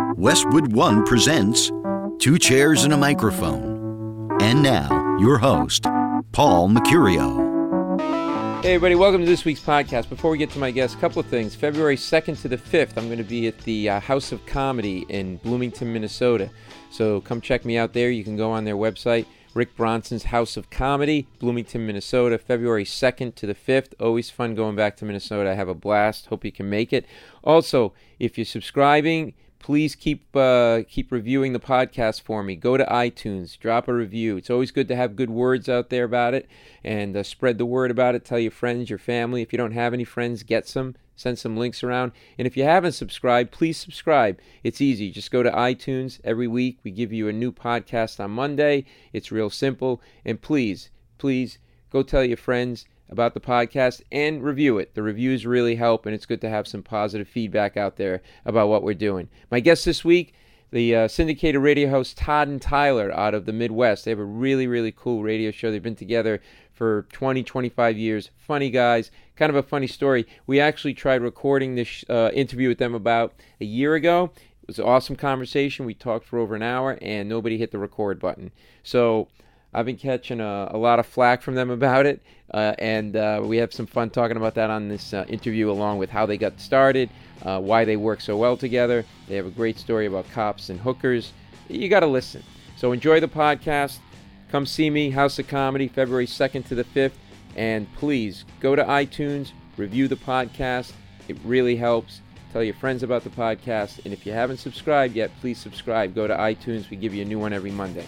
Westwood One presents Two Chairs and a Microphone. And now, your host, Paul Mercurio. Hey everybody, welcome to this week's podcast. Before we get to my guest, a couple of things. February 2nd to the 5th, I'm going to be at the House of Comedy in Bloomington, Minnesota. So come check me out there. You can go on their website, Rick Bronson's House of Comedy, Bloomington, Minnesota, February 2nd to the 5th. Always fun going back to Minnesota. I have a blast. Hope you can make it. Also, if you're subscribing, please keep reviewing the podcast for me. Go to iTunes, drop a review. It's always good to have good words out there about it, and spread the word about it. Tell your friends, your family. If you don't have any friends, get some. Send some links around. And if you haven't subscribed, please subscribe. It's easy. Just go to iTunes. Every week we give you a new podcast on Monday. It's real simple. And please go tell your friends about the podcast and review it. The reviews really help, and it's good to have some positive feedback out there about what we're doing. My guest this week, the syndicated radio host Todd and Tyler out of the Midwest. They have a really, really cool radio show. They've been together for 20, 25 years. Funny guys. Kind of a funny story. We actually tried recording this interview with them about a year ago. It was an awesome conversation. We talked for over an hour, and nobody hit the record button. So I've been catching a lot of flack from them about it, and we have some fun talking about that on this interview, along with how they got started, why they work so well together. They have a great story about cops and hookers. You got to listen. So enjoy the podcast. Come see me, House of Comedy, February 2nd to the 5th, and please go to iTunes, review the podcast. It really helps. Tell your friends about the podcast, and if you haven't subscribed yet, please subscribe. Go to iTunes. We give you a new one every Monday.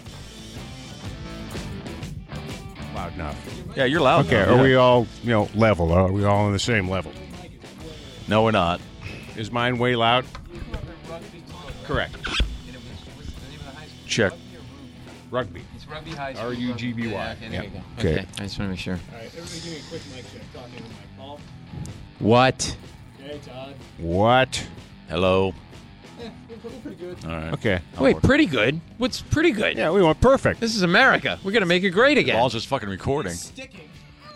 Loud enough. Yeah, you're loud. Okay, enough. are we all, level? Are we all on the same level? No, we're not. Is mine way loud? Correct. Check. Rugby. It's Rugby High School. R-U-G-B-Y. Okay, there you go. Okay. Okay, I just want to make sure. All right, everybody give me a quick mic check. Talking with Mike Paul. What? Okay, Todd. What? Hello. We're pretty good. All right. Okay. Wait, pretty good? What's pretty good? Yeah, we want perfect. This is America. We're going to make it great again. Ball's just fucking recording. Sticking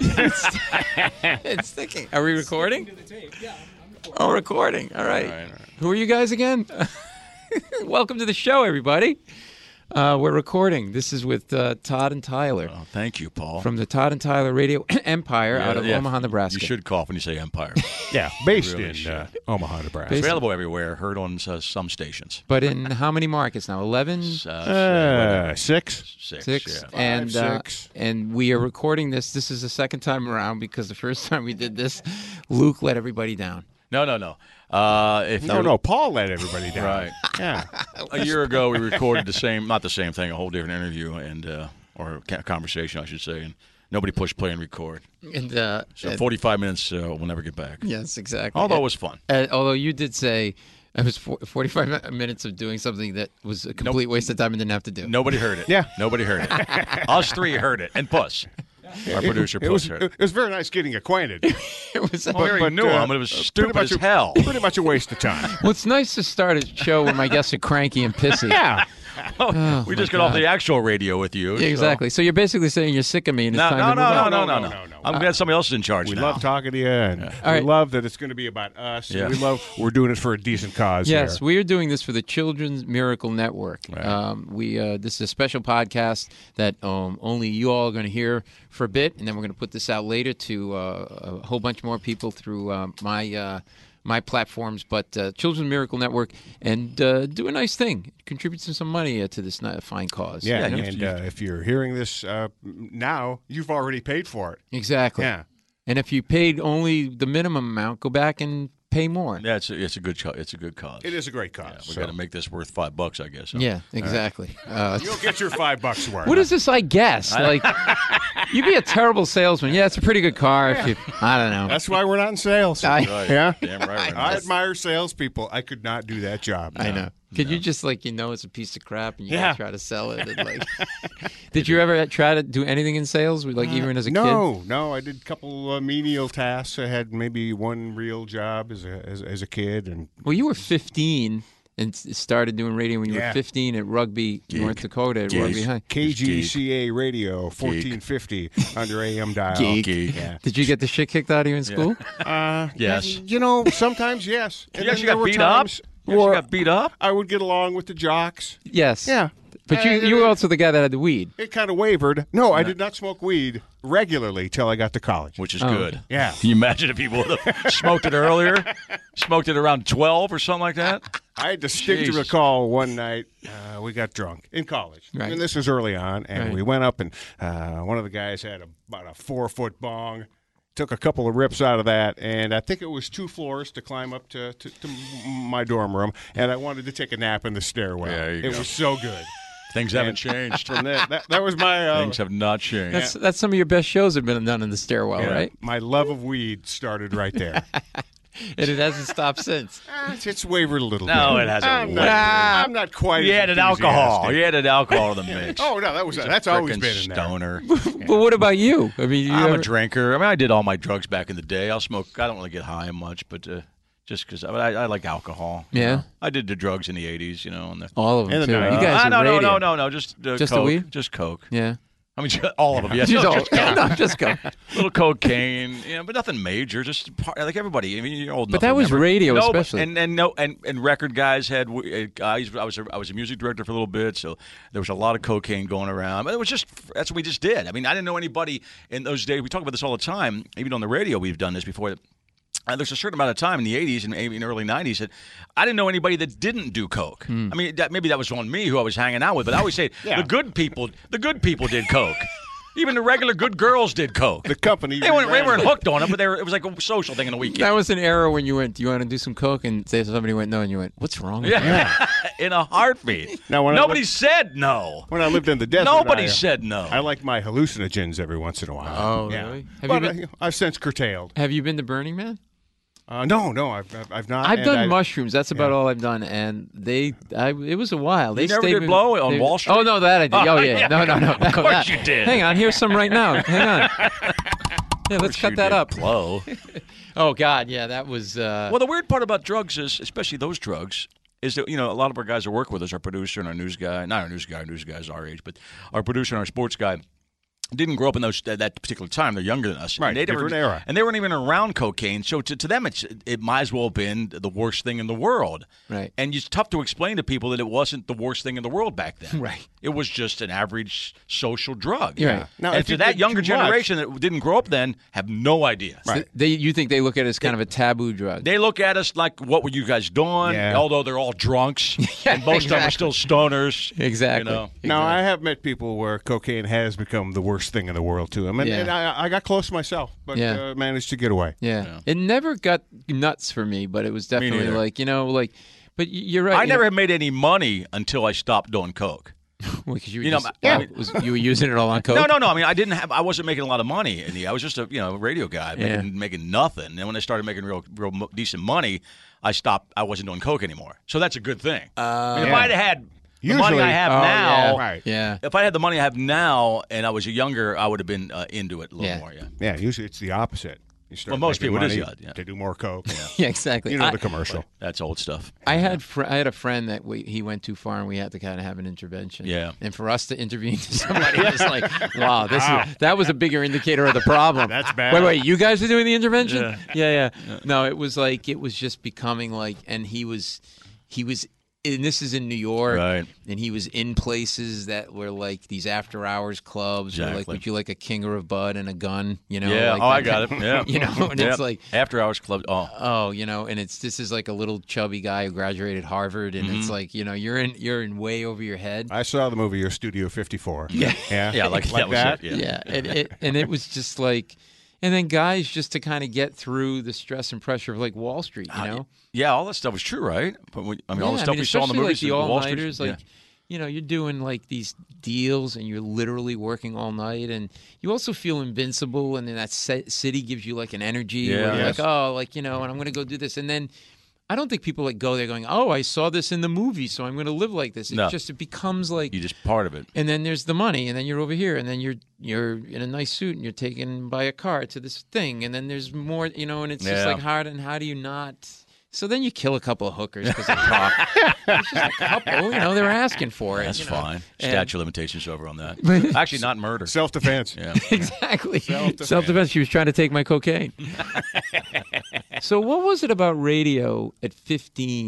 It's sticking. Are we recording? to the tape. Yeah, I'm recording. Oh, recording. All right. All right. Who are you guys again? Welcome to the show, everybody. We're recording. This is with Todd and Tyler Oh, thank you, Paul. from the Todd and Tyler Radio Empire out of Omaha, Nebraska. You should cough when you say Empire. Yeah, based Really in should. Omaha, Nebraska. Based- Available everywhere. Heard on some stations. But in how many markets now? 11? 6. Six. Yeah. And, 6. and we are recording this. This is the second time around because the first time we did this, Luke let everybody down. No. No, Paul let everybody down. Right. Yeah. A year ago, we recorded not the same thing, a whole different interview or conversation, I should say, and nobody pushed play and record. And So 45 minutes, we'll never get back. yes, exactly. Although it was fun. Although you did say it was 45 minutes of doing something that was a complete waste of time and didn't have to do. Nobody heard it. Yeah. Nobody heard it. Us three heard it, and Puss. Our producer, It Puss, was, heard it. it was very nice getting acquainted. It was. Well, we already knew him, but it was stupid as hell. Pretty much a waste of time. Well, it's nice to start a show when my guests are cranky and pissy. Yeah. Oh, we my just got off God. the actual radio with you. Yeah, exactly. So you're basically saying you're sick of me and it's No, time to move on. no. I'm glad somebody else is in charge We now. love talking to you, and All we right. love that it's going to be about us. Yeah. And we're doing it for a decent cause Yes, here. we are doing this for the Children's Miracle Network. Right. This is a special podcast that only you all are going to hear for a bit, and then we're going to put this out later to a whole bunch more people through my platforms. But Children's Miracle Network, and do a nice thing, contribute some money to this fine cause. Yeah, Yeah, and if you're hearing this now, you've already paid for it. Exactly. Yeah. And if you paid only the minimum amount, go back and pay more. Yeah, it's a good cause. It is a great cause. We got to make this worth $5, I guess. Huh? Yeah, exactly. You'll get your $5 worth. What is this? I guess like you'd be a terrible salesman. Yeah, it's a pretty good car. If you, I don't know. That's why we're not in sales. I- Right. Yeah. Damn right. I admire salespeople. I could not do that job. I know. Could you just it's a piece of crap and you Yeah. gotta try to sell it? And, did you ever try to do anything in sales? Even as a kid? No. I did a couple menial tasks. I had maybe one real job as a kid, and Well, you were 15 and started doing radio when you were Yeah. 15 at Rugby, North Dakota, at Geek. Rugby High. KGCA Radio 1450 under AM dial. Geek. Yeah. Did you get the shit kicked out of you in school? Yes. Sometimes yes. And You actually then there got were beat up? times- You actually got beat up? I would get along with the jocks. Yes. Yeah. But you were also the guy that had the weed. It kind of wavered. No, I did not smoke weed regularly till I got to college. Which is good. Yeah. Can you imagine if people would have smoked it earlier? Smoked it around 12 or something like that? I distinctly Jeez. recall one night we got drunk in college. Right. And this was early on. And Right. we went up, and one of the guys had about a 4-foot bong. Took a couple of rips out of that, and I think it was 2 floors to climb up to my dorm room, and I wanted to take a nap in the stairwell. There you it go. was so good. Things haven't changed. From that was my Things have not changed. That's some of your best shows have been done in the stairwell, right? my love of weed started right there. And it hasn't stopped since. It's wavered a little bit. No, it hasn't I'm wavered. I'm not quite. You as added alcohol. enthusiastic. You added alcohol to the mix. Oh no, that's always Frickin' been in there. stoner. But what about you? I mean, I'm a drinker. I mean, I did all my drugs back in the day. I'll smoke. I don't really get high much, but just because I like alcohol. you Yeah? know. I did the drugs in the 80s, and the. all of them, In the too. night. You guys are no, radio. no. Just Just the coke. weed? Just coke. Yeah. I mean, all of them. Yeah, Just no, all- just coke. no, just go. Little cocaine, but nothing major. Just like everybody. I mean, you're old enough. But that to was remember. radio, No, but- especially. and record guys had guys. I was a music director for a little bit, so there was a lot of cocaine going around. But it was just that's what we just did. I mean, I didn't know anybody in those days. We talk about this all the time. Even on the radio, we've done this before. There's a certain amount of time in the 80s and maybe in the early 90s that I didn't know anybody that didn't do coke. I mean, maybe that was on me who I was hanging out with, but I always say Yeah. the good people did coke. Even the regular good girls did coke. The company. They weren't ran. hooked on it, but it was like a social thing in the weekend. That was an era when you went, do you want to do some coke? And say somebody went no, and you went, what's wrong with you? Yeah, in a heartbeat. Now, when I Nobody lived- said no. When I lived in the desert, Nobody said no. I like my hallucinogens every once in a while. Oh, yeah. really? Have But you been- I've since curtailed. Have you been to Burning Man? No, I've not. I've and done I- mushrooms. That's about all I've done, and it was a while. They You never stayed did with- blow on they- Wall Street? Oh no, that I did. Oh yeah, no. Of course you did. Hang on, here's some right now. Hang on. Yeah, let's cut that up. Blow. Oh God, yeah, that was. Well, the weird part about drugs is, especially those drugs, is that a lot of our guys that work with us, our producer and our news guy, not our news guy's our age, but our producer and our sports guy. Didn't grow up in that particular time. They're younger than us. Right, And they different era. And they weren't even around cocaine. So to them, it might as well have been the worst thing in the world. Right. And it's tough to explain to people that it wasn't the worst thing in the world back then. Right. It was just an average social drug. You're right. Now, and if to you that did younger too much- generation that didn't grow up then, have no idea. Right. you think they look at it as kind of a taboo drug? They look at us like, what were you guys doing? Yeah. Although they're all drunks. And most of them are still stoners. Exactly. Now, I have met people where cocaine has become the worst thing in the world to them, and, Yeah. and I got close myself, but Yeah. managed to get away. Yeah. It never got nuts for me, but it was definitely neither. like. But you're right. I never have made any money until I stopped doing coke. because you were you know, just, yeah. you were using it all on coke. No. I mean, I wasn't making a lot of money. I was just a radio guy making nothing. And when I started making real decent money, I stopped. I wasn't doing coke anymore. So that's a good thing. I mean, if Yeah. I'd had the money Usually- I have Oh, now, yeah. Right. Yeah. if I had the money I have now and I was younger, I would have been into it a little Yeah. more. Yeah. Yeah, usually it's the opposite. You start Well, most making people it is, money yeah. to do more coke. Yeah, exactly. You know the commercial. That's old stuff. I had a friend that he went too far, and we had to kind of have an intervention. Yeah. And for us to intervene to somebody, it was like, wow, that was a bigger indicator of the problem. That's bad. Wait, you guys are doing the intervention? Yeah. No, it was just becoming like, and he was, and this is in New York, Right. and he was in places that were like these after-hours clubs, or like, Exactly. would you like a King or a Bud and a gun? Yeah. Like I that got it. kind- Yeah. You know, and it's like, after hours club. Oh. oh, and this is like a little chubby guy who graduated Harvard, and Mm-hmm. it's like, you're in way over your head. I saw the movie Your Studio 54. Yeah. Yeah. Yeah, like that was that. it. Yeah. Yeah, and it was just like, and then guys just to kind of get through the stress and pressure of like Wall Street, you know. Yeah, all that stuff was true, right? But all the Yeah, stuff we saw in the especially, movies, like the Wall Street. all-nighters, like, you're doing like these deals and you're literally working all night, and you also feel invincible, and then that city gives you like an energy Yeah. where you're Yes. like, oh, like, and I'm going to go do this, and then I don't think people like go there going, oh, I saw this in the movie, so I'm going to live like this. No. It becomes like, You just part of it. and then there's the money, and then you're over here, and then you're in a nice suit, and you're taken by a car to this thing, and then there's more, and it's just Yeah. like hard. And how do you not? So then you kill a couple of hookers because they talk. It's just a couple, they're asking for it. That's fine. And- Statute of limitations over on that. Actually, not murder. Self-defense. Yeah. Exactly. Self-defense. Self-defense. She was trying to take my cocaine. So what was it about radio at 15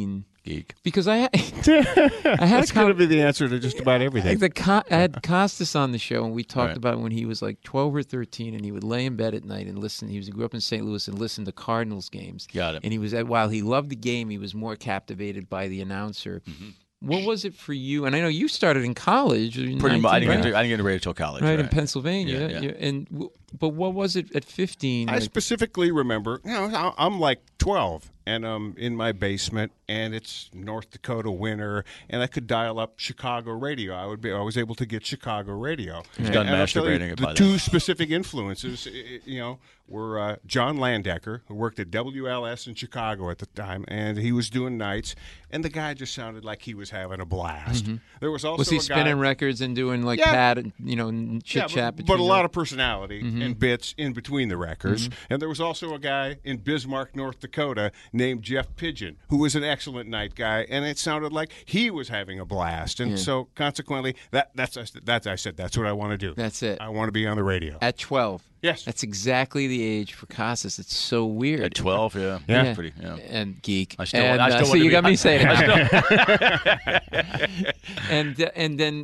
Geek. because I had That's going to be the answer to just about everything. I had Costas on the show, and we talked Right. about when he was like 12 or 13, and he would lay in bed at night and listen. He grew up in St. Louis and listened to Cardinals games. Got it. And he was while he loved the game, he was more captivated by the announcer. Mm-hmm. What was it for you? And I know you started in college. Pretty much. I didn't get right? into radio till college. Right, in Pennsylvania. Yeah, yeah. But what was it at 15? I specifically remember, I'm like 12, and I'm in my basement, and it's North Dakota winter, and I could dial up Chicago radio. I was able to get Chicago radio. He's done And I'll tell you, masturbating the by two then. specific influences, were John Landecker, who worked at WLS in Chicago at the time, and he was doing nights, and the guy just sounded like he was having a blast. There was also was he a guy, spinning records and doing like Yeah. pad, chit chat? but a lot of personality and bits in between the records. And there was also a guy in Bismarck, North Dakota, named Jeff Pigeon, who was an excellent night guy, and it sounded like he was having a blast. And so, consequently, that's I said that's what I want to do. That's it. I want to be on the radio. At 12. Yes. That's exactly the age for Costas. It's so weird. At 12, yeah. Yeah. That's pretty, yeah. And geek. I still so want to you be- got me saying I it. And then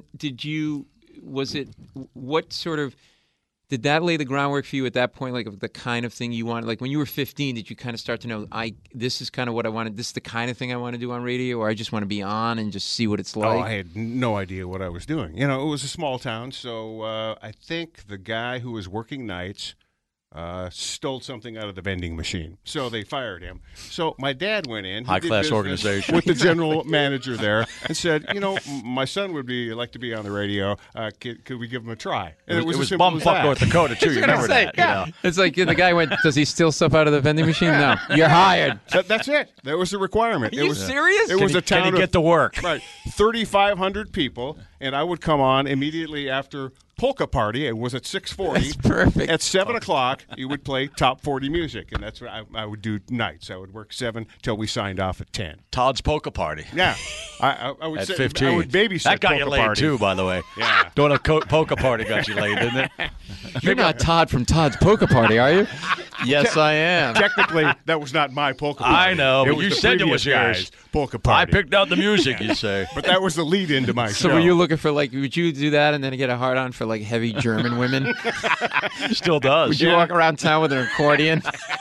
what sort of, did that lay the groundwork for you at that point, like of the kind of thing you wanted? Like when you were 15, did you kind of start to know, this is kind of what I wanted, this is the kind of thing I want to do on radio, or I just want to be on and just see what it's like? Oh, I had no idea what I was doing. It was a small town, so I think the guy who was working nights stole something out of the vending machine. So they fired him. So my dad went in. He did High-class business organization. With the general manager there and said, my son would like to be on the radio. Could we give him a try? And It was as simple as bumfuck that. North Dakota, too. You remember that. Yeah. It's like the guy went, does he steal stuff out of the vending machine? No. You're hired. That's it. That was the requirement. Are you serious? It was a town Can of he get to work? Right, 3,500 people, and I would come on immediately after Polka Party. It was at 6:40. That's perfect. At 7 o'clock, you would play top 40 music, and that's what I would do nights. I would work 7 till we signed off at 10. Todd's Polka Party. Yeah, I would At say 15. I would babysit. That got you Polka laid, Party. too, by the way. Yeah. Doing a polka party got you laid, didn't it? You're not Todd from Todd's Polka Party, are you? Yes, I am. Technically, that was not my polka party. I know, but was you the said it previous was yours. guy's polka I party. picked out the music, you say. But that was the lead into my So show. were you looking for would you do that and then get a hard on for heavy German women? Still does. Would you walk around town with an accordion?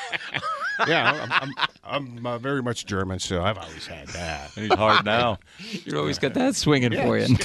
Yeah, I'm very much German, so I've always had that. He's hard now. You always got that swinging for you.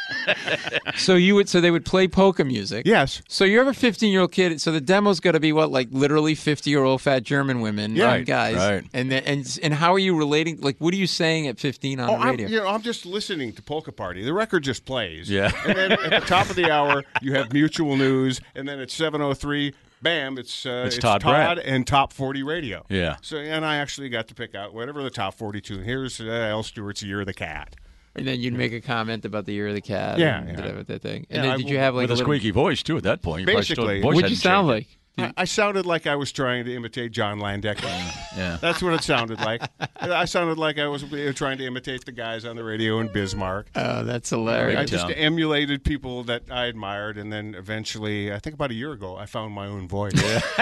So they would play polka music. Yes. So you're a 15-year-old kid. So the demo's got to be what, literally 50-year-old fat German women, Yeah. and guys. Right. And how are you relating? What are you saying at 15 on the radio? I'm just listening to Polka Party. The record just plays. Yeah. And then at the top of the hour, you have Mutual News, and then at 7:03, bam, it's Todd Brad. and Top 40 Radio. Yeah. So and I actually got to pick out whatever the top 42. Here's Al Stewart's Year of the Cat. And then you'd make a comment about the year of the cat. Yeah, and yeah. that thing. Yeah, And then I did you will- have With a a little, squeaky voice, too, at that point. You probably still- Basically. voice What'd you hadn't sound changed. like? I sounded like I was trying to imitate John Landecker. Yeah. That's what it sounded like. I sounded like I was trying to imitate the guys on the radio in Bismarck. Oh, that's I hilarious. just town. emulated people that I admired, and then eventually, I think about a year ago, I found my own voice.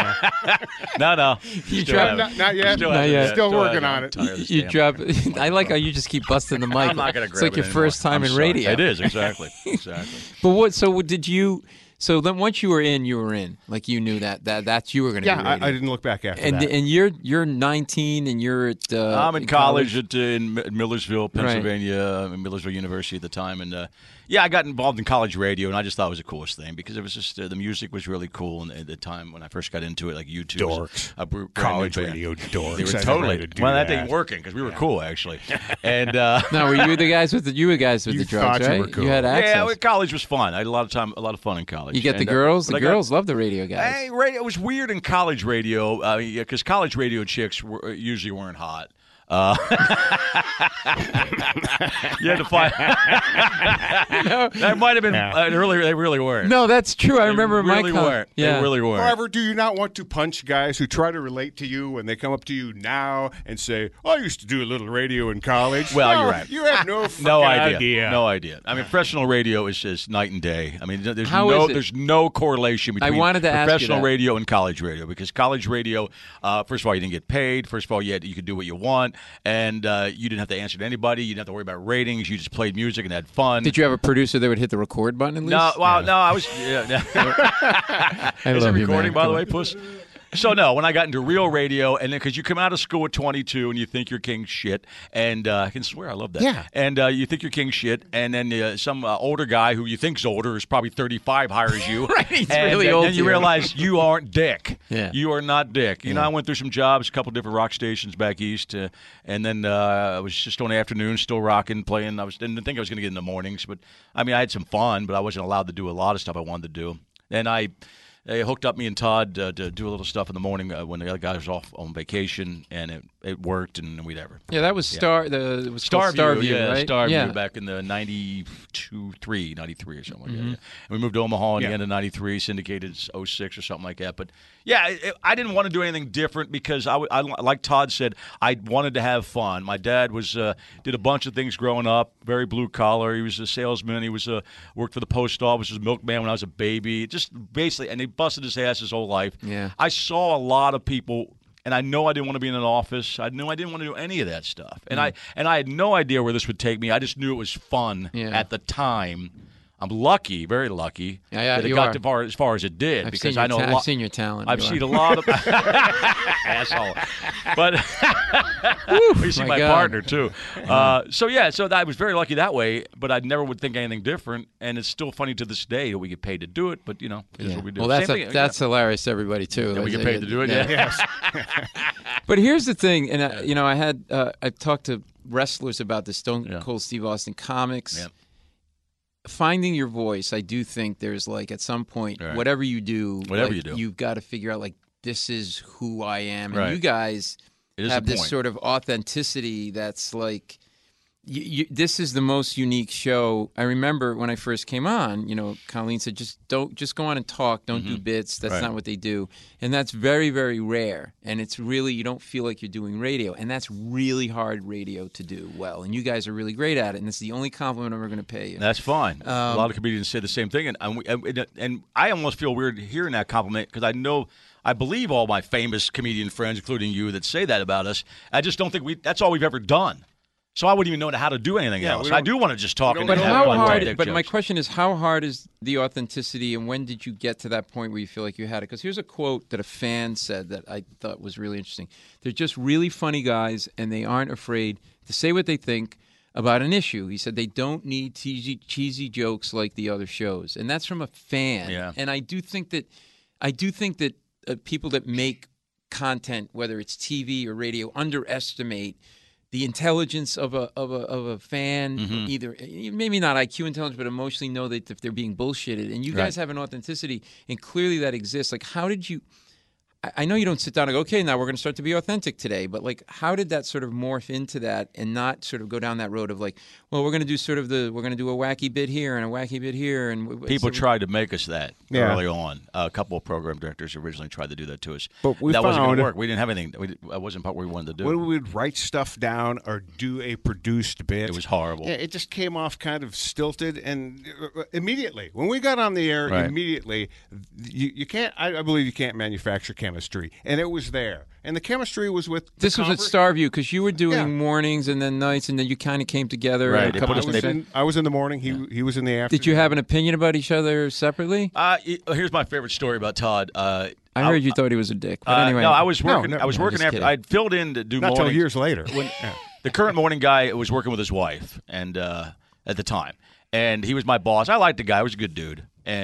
No. You Still tried- haven't. Not yet. Still Not haven't yet. Still working haven't. on I'm it. tired of this You damn drop. I like how you just keep busting the mic. I'm not going to grab It's like it your anymore. first time I'm in sorry. radio. It is, exactly. But what? So did you? So then once you were in, you were in. Like you knew that's you were going to Yeah, be. Radio. I didn't look back after And that. and you're 19 and you're at. I'm in college in Millersville, Pennsylvania, in Millersville University at the time, and I got involved in college radio, and I just thought it was the coolest thing because it was just the music was really cool, and at the time when I first got into it, like YouTube, Dorks. a brand new College band. radio dorks. They I were never totally had to do well. That that. ain't working because we were cool actually, and Now were you the guys with the You drugs, thought you right? were cool. You had access. yeah, college was fun. I had a lot of fun in college. You get the And, girls. but The I got- girls love the radio guys. Hey, radio. It was weird in college radio because college radio chicks usually weren't hot. You had to find. That might have been earlier. They really weren't. No, that's true. I They remember really my college. weren't. Yeah. They really weren't. However, do you not want to punch guys who try to relate to you when they come up to you now and say, "I used to do a little radio in college"? Well, No, you're right. You have no fucking No idea. idea. No idea. I mean, professional radio is just night and day. I mean, there's How is it? there's no correlation between wanted to ask you professional that. radio and college radio because college radio, first of all, you didn't get paid. First of all, you could do what you want. and you didn't have to answer to anybody. You didn't have to worry about ratings. You just played music and had fun. Did you have a producer that would hit the record button at least? No, well, no, I was. Yeah. I Is it love you, recording, man. by Come the on. way, Puss? So, no, when I got into real radio, and then because you come out of school at 22 and you think you're king shit, and I can swear I love that. Yeah. And you think you're king shit, and then some older guy who you think's older, is probably 35, hires you. Right, he's and really old then you here. realize you aren't Dick. Yeah. You are not Dick. You know, I went through some jobs, a couple different rock stations back east, and then I was just on the afternoons, still rocking, playing. Didn't think I was going to get in the mornings, but I mean, I had some fun, but I wasn't allowed to do a lot of stuff I wanted to do. And they hooked up me and Todd to do a little stuff in the morning when the other guy was off on vacation, and it worked, and whatever. Yeah, that was it was called Starview, Starview, right? Starview back in the 93 or something like that. Yeah. And we moved to Omaha in the end of 93, syndicated 06 or something like that. But, yeah, I didn't want to do anything different because, like Todd said, I wanted to have fun. My dad did a bunch of things growing up, very blue-collar. He was a salesman. He worked for the post office, was a milkman when I was a baby. Just basically, and he busted his ass his whole life. Yeah. I saw a lot of people. And I know I didn't want to be in an office. I knew I didn't want to do any of that stuff. And I had no idea where this would take me. I just knew it was fun at the time. I'm lucky, very lucky, that it got as far as it did. Because I know I've seen your talent. I've seen a lot of asshole, but you see my God. partner too. So I was very lucky that way. But I never would think anything different. And it's still funny to this day that we get paid to do it. But it is what we do. Well, that's Same thing, that's hilarious to everybody too. we get paid to do it. Yeah. Yes. But here's the thing, and I talked to wrestlers about this. Stone Cold Steve Austin comics. Yeah. Finding your voice, I do think there's at some point, Right. whatever you do, you've got to figure out this is who I am, and Right. you guys It is have the this point. sort of authenticity that's this is the most unique show. I remember when I first came on, Colleen said, just go on and talk. Don't do bits. That's Right. not what they do. And that's very, very rare. And it's really, you don't feel like you're doing radio. And that's really hard radio to do well. And you guys are really great at it. And it's the only compliment I'm ever going to pay you. That's fine. A lot of comedians say the same thing, and I almost feel weird hearing that compliment because I believe all my famous comedian friends, including you, that say that about us. I just don't think that's all we've ever done. So I wouldn't even know how to do anything else. I do want to just talk and But have how fun hard? dick But my jokes. question is, how hard is the authenticity, and when did you get to that point where you feel like you had it? Because here's a quote that a fan said that I thought was really interesting. They're just really funny guys, and they aren't afraid to say what they think about an issue. He said they don't need cheesy jokes like the other shows, and that's from a fan. Yeah. And I do think that people that make content, whether it's TV or radio, underestimate the intelligence of a fan, either maybe not IQ intelligence, but emotionally know that if they're being bullshitted. And you guys have an authenticity, and clearly that exists. How did you? I know you don't sit down and go, okay, now we're going to start to be authentic today, but how did that sort of morph into that and not sort of go down that road of well, we're going to do we're going to do a wacky bit here and a wacky bit here, and People tried to make us that Yeah. early on. A couple of program directors originally tried to do that to us. But we that wasn't going found- to work. We didn't have anything. That wasn't part we wanted to do. When we would write stuff down or do a produced bit, It was horrible. Yeah, it just came off kind of stilted, and immediately when we got on the air, Right. immediately you can't. I believe you can't manufacture chemistry, and it was there, and the chemistry was with. This was at Starview because you were doing mornings and then nights, and then you kind of came together. Right, a they couple put us- different I was in the morning. He was in the afternoon. Did you have an opinion about each other separately? Here's my favorite story about Todd. I heard you thought he was a dick. But anyway, no, I was working. no, I was no, working just after. kidding. I'd filled in to do Not till mornings. years later. The current morning guy was working with his wife, and at the time, and he was my boss. I liked the guy; he was a good dude,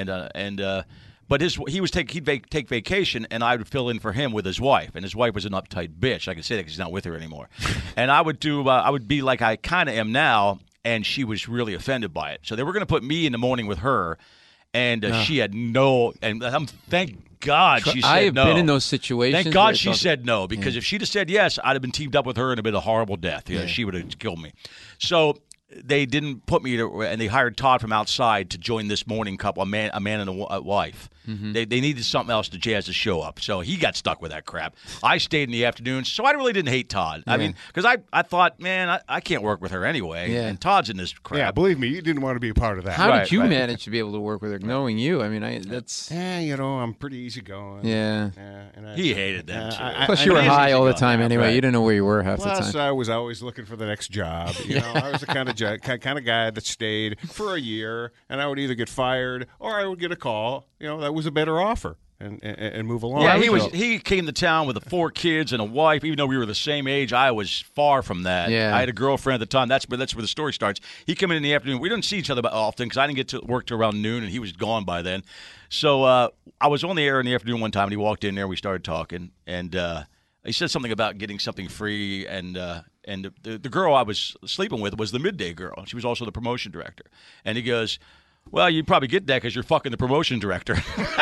but he'd take vacation, and I would fill in for him with his wife, and his wife was an uptight bitch. I can say that because he's not with her anymore. And I would be like I kind of am now, and she was really offended by it. So they were going to put me in the morning with her, and she had no. And thank God she said no. I have been in those situations. Thank where God it's she all- said no, because if she'd have said yes, I'd have been teamed up with her and it'd been a horrible death. She would have killed me. So they didn't put me and they hired Todd from outside to join this morning couple, a man and a wife. They needed something else to jazz the show up. So he got stuck with that crap. I stayed in the afternoons, so I really didn't hate Todd. I mean, because I thought, man, I can't work with her anyway. Yeah. And Todd's in this crap. Yeah, believe me, you didn't want to be a part of that. How Right, did you right. manage to be able to work with her, knowing you? I mean, that's I'm pretty easygoing. yeah. And He hated them, too. Plus, you were mean, high it's all the easy time going, anyway. right. You didn't know where you were half the Plus, time. I was always looking for the next job. I was the kind of guy that stayed for a year, and I would either get fired or I would get a call. That was a better offer, and move along. Yeah, So- he came to town with 4 kids and a wife. Even though we were the same age, I was far from that. Yeah. I had a girlfriend at the time. That's where the story starts. He came in the afternoon. We didn't see each other often because I didn't get to work till around noon, and he was gone by then. So I was on the air in the afternoon one time, and he walked in there. We started talking, and he said something about getting something free, and the girl I was sleeping with was the midday girl. She was also the promotion director, and he goes, well, you probably get that because you're fucking the promotion director.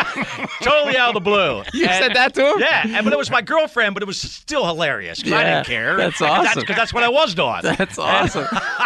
Totally out of the blue. You said that to him? Yeah, but it was my girlfriend, but it was still hilarious because I Yeah, didn't care. that's awesome. Because that's what I was doing. That's awesome.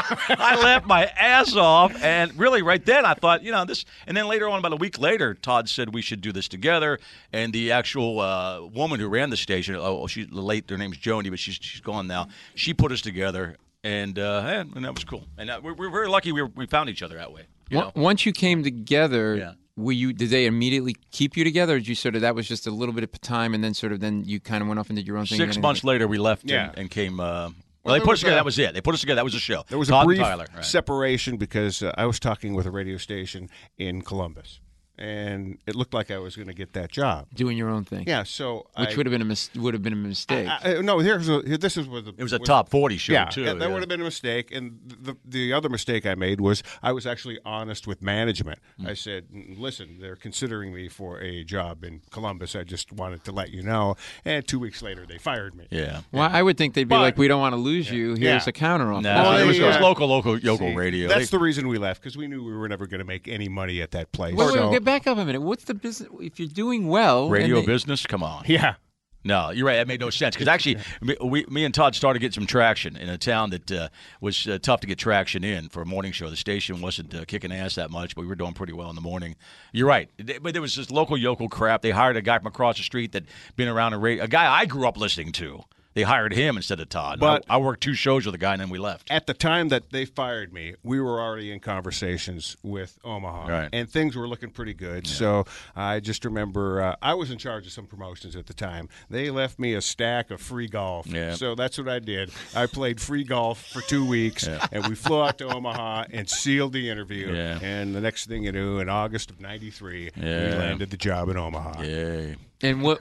I laughed my ass off, and really right then I thought, this. And then later on, about a week later, Todd said we should do this together. And the actual woman who ran the station, she's late. Her name's Joni, but she's gone now. She put us together, and that was cool. And we're very lucky we found each other that way. Once you came together, Yeah. did they immediately keep you together, or did you that was just a little bit of time, and then you kind of went off and did your own thing? 6 months later, we left Yeah. and came. Well, they there put us was together. a- That was it. They put us together. That was the show. There was Todd a brief and Tyler. Right. separation because I was talking with a radio station in Columbus, and it looked like I was going to get that job. Doing your own thing. Yeah, so Which would have been a mistake. no. This is what It was a top 40 show, yeah, too. that would have been a mistake. And the other mistake I made was I was actually honest with management. I said, listen, they're considering me for a job in Columbus. I just wanted to let you know. And 2 weeks later, they fired me. Yeah. Well, I would think they'd be But- like, we don't want to lose you. Here's Yeah. a counter offer. No, Well, it was they, local radio. That's the reason we left, because we knew we were never going to make any money at that place. Wait, So- get back up a minute. What's the business? If you're doing well, radio and they- business. Come on. Yeah. No, you're right. That made no sense because actually, me and Todd started getting some traction in a town that was tough to get traction in for a morning show. The station wasn't kicking ass that much, but we were doing pretty well in the morning. You're right, but there was this local yokel crap. They hired a guy from across the street that been around a guy I grew up listening to. They hired him instead of Todd. But- I worked 2 shows with the guy, and then we left. At the time that they fired me, we were already in conversations with Omaha, Right. and things were looking pretty good. So I just remember I was in charge of some promotions at the time. They left me a stack of free golf, Yeah. so that's what I did. I played free golf for 2 weeks, and we flew out to Omaha and sealed the interview. Yeah. And the next thing you knew, in August of '93, we Yeah. landed the job in Omaha. Yay. And what?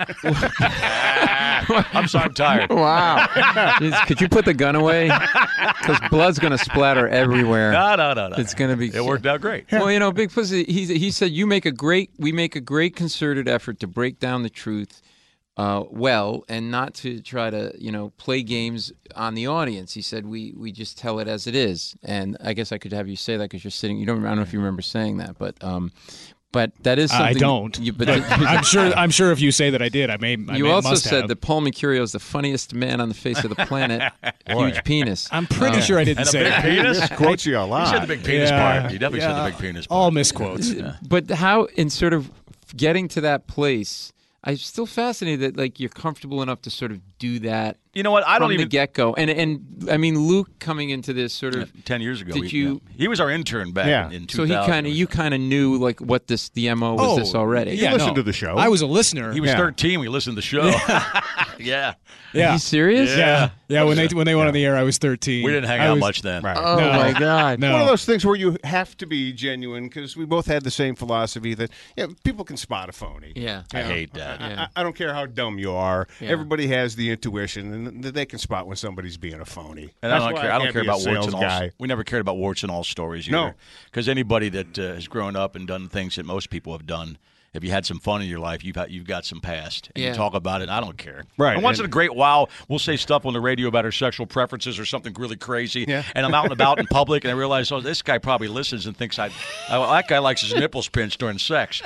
I'm sorry, I'm tired. Wow. Jeez, could you put the gun away? Because blood's going to splatter everywhere. No. It's going to be. It worked out great. Well, Big Pussy, he said we make a great concerted effort to break down the truth well, and not to try to play games on the audience. He said we just tell it as it is, and I guess I could have you say that because you're sitting. I don't know if you remember saying that, but that is something I don't. But I'm sure if you say that I did, you also must said have. that Paul Mercurio is the funniest man on the face of the planet. Huge penis. I'm pretty sure I didn't And a say big that. penis? Quotes you a He lot. said the big penis Yeah. part. He definitely said the big penis part. All misquotes. But how, in sort of getting to that place, I'm still fascinated that you're comfortable enough to sort of do that. You know what? I don't from even the get-go. And I mean, Luke coming into this sort of 10 years ago. Did you- He was our intern back Yeah. in 2000. so you kind of knew what the MO was this already. You listened to the show. I was a listener. He was Yeah. 13. We listened to the show. Yeah. Are yeah. you serious? Yeah. When they went on the air, I was 13. We didn't hang I out was- much then. Right. Oh No. my God. No. One of those things where you have to be genuine, because we both had the same philosophy that people can spot a phony. Yeah. I hate that. Yeah. I don't care how dumb you are. Yeah. Everybody has the intuition, and they can spot when somebody's being a phony. And That's I don't why care. I don't can't care be a about warts sales and all. guy. We never cared about warts and all stories No. either. Because anybody that has grown up and done things that most people have done, if you had some fun in your life, you've got some past. And Yeah. you talk about it, I don't care. Right, And once and- in a great while, we'll say stuff on the radio about our sexual preferences or something really crazy. Yeah. And I'm out and about in public, and I realize, this guy probably listens and thinks that guy likes his nipples pinched during sex.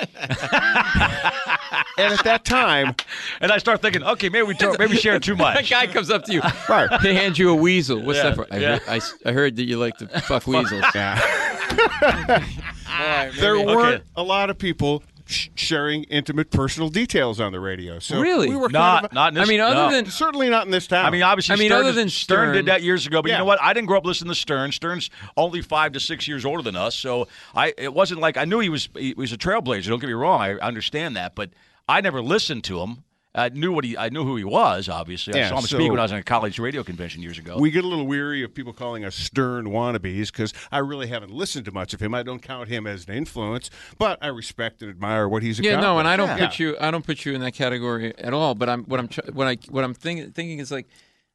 And at that time, And I start thinking, okay, maybe we share too That much. guy comes up to you. Right. He hands you a weasel. What's Yeah, that for? yeah. I heard that you like to fuck weasels. there weren't a lot of people sharing intimate personal details on the radio. So Really? we were Not in this. I mean, other no. than certainly not in this town. I mean, obviously, I mean, Stern, other than Stern did Stern- that years ago. But Yeah. you know what? I didn't grow up listening to Stern. Stern's only 5 to 6 years older than us, so it wasn't like I knew he was a trailblazer. Don't get me wrong. I understand that, but I never listened to him. I knew who he was. Obviously, I Yeah, saw him so- speak when I was in a college radio convention years ago. we get a little weary of people calling us Stern wannabes because I really haven't listened to much of him. I don't count him as an influence, but I respect and admire what he's Yeah, accomplished. no, and I don't Yeah. put you in that category at all. But what I'm thinking is like,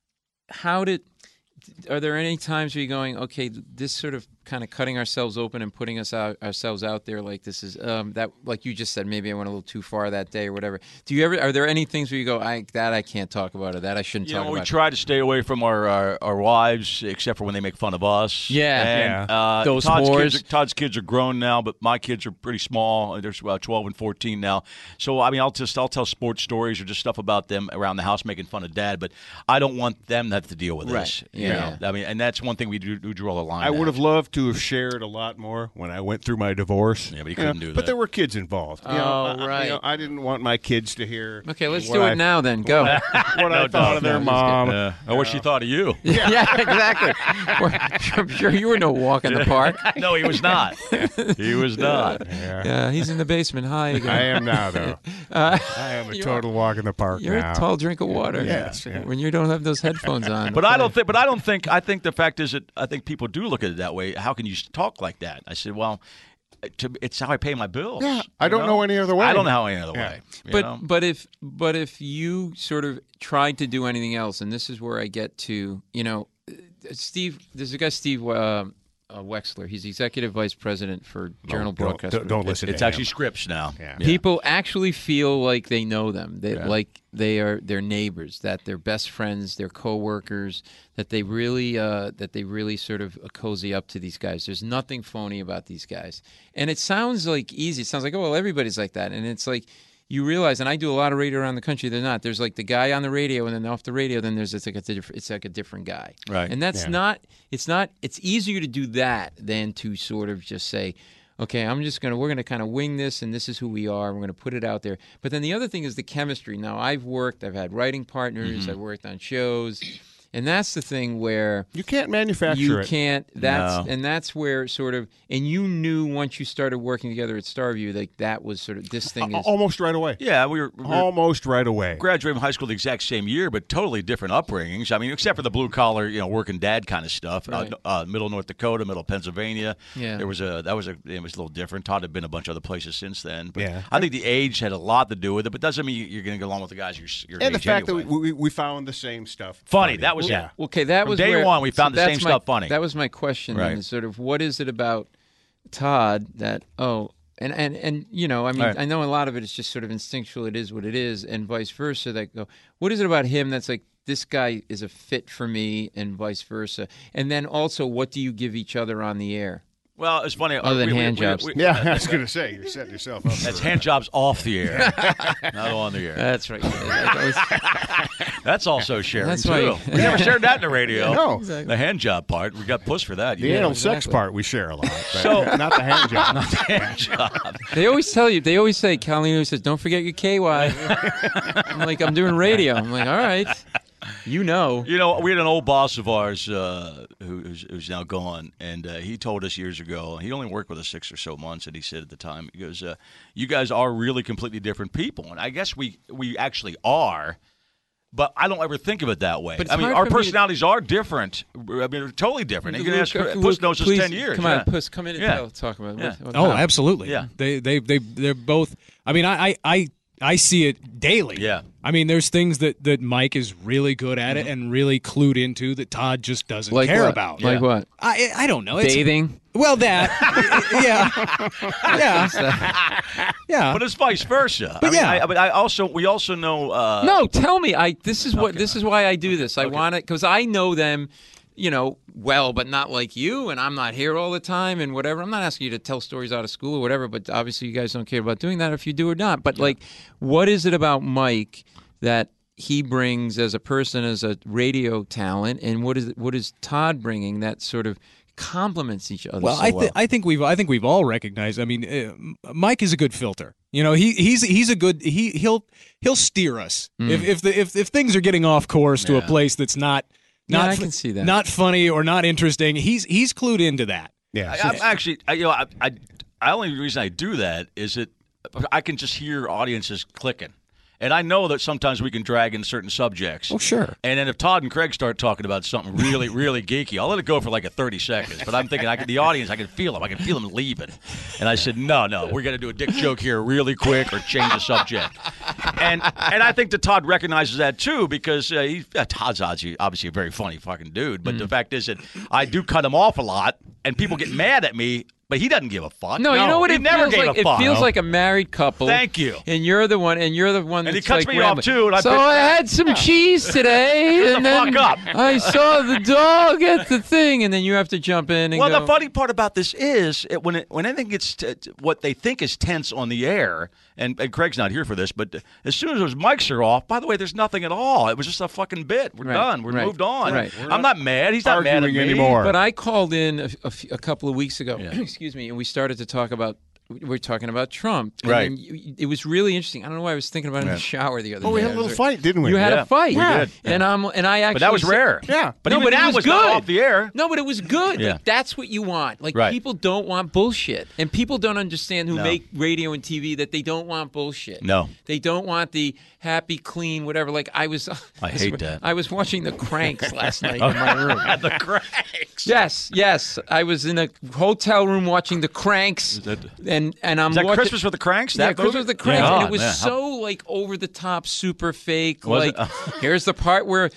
are there any times where you're going, okay, this sort of kind of cutting ourselves open and putting ourselves out there, like this is that, like you just said, maybe I went a little too far that day or whatever. Are there any things where you go, I can't talk about, or that I shouldn't talk about? We try to stay away from our wives, except for when they make fun of us. Yeah. And, Those Todd's whores. Todd's kids are grown now, but my kids are pretty small. They're 12 and 14 now. So I mean, I'll tell sports stories or just stuff about them around the house, making fun of Dad. But I don't want them to have to deal with this. Right. You Yeah. know? I mean, and that's one thing we do draw the line. I would at. have loved to have shared a lot more when I went through my divorce. Yeah, but you couldn't do But that. there were kids involved. Right. I didn't want my kids to hear. Okay, let's what do I- it now then. Go. What I thought of their mom. or what she thought of you. Yeah, exactly. I'm sure you were no walk in the park. No, he was not. He was not. Yeah, he's in the basement. Hi again. I am now, though. I am a you total walk in the park You're now. a tall drink of water. Yes, yeah. When you don't have those headphones on. But I don't think. I think the fact is that I think people do look at it that way. How can you talk like that? I said, well, it's how I pay my bills. Yeah, I you don't know any other way. I don't know how any other Yeah. way. you know? But if you sort of tried to do anything else, and this is where I get to, Steve. There's a guy, Steve Wexler. He's executive vice president for Journal Broadcast. Don't listen it's to actually him. Scripps now. Yeah. People actually feel like they know them. They Yeah. like they are their neighbors, that they're best friends, they're coworkers, that they really sort of cozy up to these guys. There's nothing phony about these guys. And it sounds like easy. It sounds like, oh, well, everybody's like that. And it's like you realize, and I do a lot of radio around the country, they're not. There's like the guy on the radio, and then off the radio, then there's it's like a different guy. Right. And that's it's easier to do that than to sort of just say, okay, we're gonna kind of wing this, and this is who we are. We're gonna put it out there. But then the other thing is the chemistry. Now I've had writing partners, I've worked on shows, and that's the thing where You can't manufacture you it. can't. No. And that's where sort of, and you knew once you started working together at Starview, like that was sort of this thing is. Almost right away. Yeah, we were Almost right away. graduated from high school the exact same year, but totally different upbringings. I mean, except for the blue collar, working dad kind of stuff. Right. Middle North Dakota, middle Pennsylvania. Yeah. it was a little different. Todd had been a bunch of other places since then. But Yeah. I think the age had a lot to do with it, but doesn't mean you're going to get along with the guys your And the age fact anyway. that we found the same stuff. Funny, that was Yeah. Okay, that From was day where, one, we found the that's same stuff funny. That was my question. Right. Then, is sort of what is it about Todd that and I mean, Right. I know a lot of it is just sort of instinctual. It is what it is, and vice versa. That go, what is it about him that's like this guy is a fit for me, and vice versa. And then also, what do you give each other on the air? Well, it's funny. Other than hand jobs. Yeah, I was going to say, you're setting yourself up. That's hand jobs off the air, not on the air. That's right. That's also sharing, That's too. why- We never shared that in the radio. No. The hand job part. We got puss for that. The You anal know. sex exactly. part we share a lot, but So- not the hand job. hand job. They always tell you. They always say. Colleen always says, "Don't forget your KY." I'm like, I'm doing radio. I'm like, all right. We had an old boss of ours who's now gone, and he told us years ago, he only worked with us 6 or so months, and he said at the time, he goes, you guys are really completely different people. And I guess we actually are, but I don't ever think of it that way. But it's I mean, hard our for me to- personties are different. I mean, they're totally different. You can ask Puss knows us Please, 10 years. Come yeah. on, Puss, come in and Yeah. talk about it. Yeah. Oh, absolutely. Yeah. They're both. I mean, I see it daily. Yeah. I mean, there's things that Mike is really good at it and really clued into that Todd just doesn't Like care what? about. Like what? I don't know. It's, Bathing. well, that. Yeah. But it's vice versa. But we also know. No, tell me. This is why I do this. I want it because I know them, well, but not like you, and I'm not here all the time and whatever. I'm not asking you to tell stories out of school or whatever, but obviously you guys don't care about doing that if you do or not. But like, what is it about Mike that he brings as a person, as a radio talent, and what is Todd bringing that sort of complements each other. Well, so I think we've all recognized. I mean, Mike is a good filter. You know, he's a good he'll steer us if things are getting off course to a place that's not I can see that. Not funny or not interesting. He's clued into that. Yeah. I'm actually, I only reason I do that is that I can just hear audiences clicking. And I know that sometimes we can drag in certain subjects. Oh, sure. And then if Todd and Craig start talking about something really, really geeky, I'll let it go for like 30 seconds. But I'm thinking, the audience, I can feel them. I can feel them leaving. And I said, no, we're going to do a dick joke here really quick or change the subject. And I think that Todd recognizes that too because Todd's obviously a very funny fucking dude. But the fact is that I do cut him off a lot, and people get mad at me. But he doesn't give a fuck. No, you know what? He It never feels gave like. a fuck. It feels like a married couple. Thank you. And you're the one. And he that's cuts like me off rambling. too. And So I had some cheese today, Shut and the then fuck up. I saw the dog at the thing, and then you have to jump in and Well, go. the funny part about this is when anything gets what they think is tense on the air, and Craig's not here for this, but as soon as those mics are off, by the way, there's nothing at all. It was just a fucking bit. We're Right, done. We're right, moved on. right. I'm not mad. He's not mad at arguing me anymore. But I called in a couple of weeks ago, Yeah. excuse me, and we started to talk about. We're talking about Trump. And Right. then it was really interesting. I don't know why I was thinking about it in the shower the other day. Oh, we had a little fight, didn't we? You had Yeah, a fight. we did. And I actually. But that was rare. Yeah. But No, even but it that was was not good. off the air. No, but it was good. Yeah. Like, that's what you want. Like Right. people don't want bullshit, and people don't understand who No. make radio and TV that they don't want bullshit. No. they don't want the happy, clean, whatever. Like I hate that. I was watching the Cranks last night in my room. The Cranks. Yes. I was in a hotel room watching the Cranks, and I'm Is that watching. Christmas with the Cranks? Yeah, That Christmas movie? with the Cranks, Yeah. and Oh, it was man. so like over the top, super fake. Was like it? here's the part where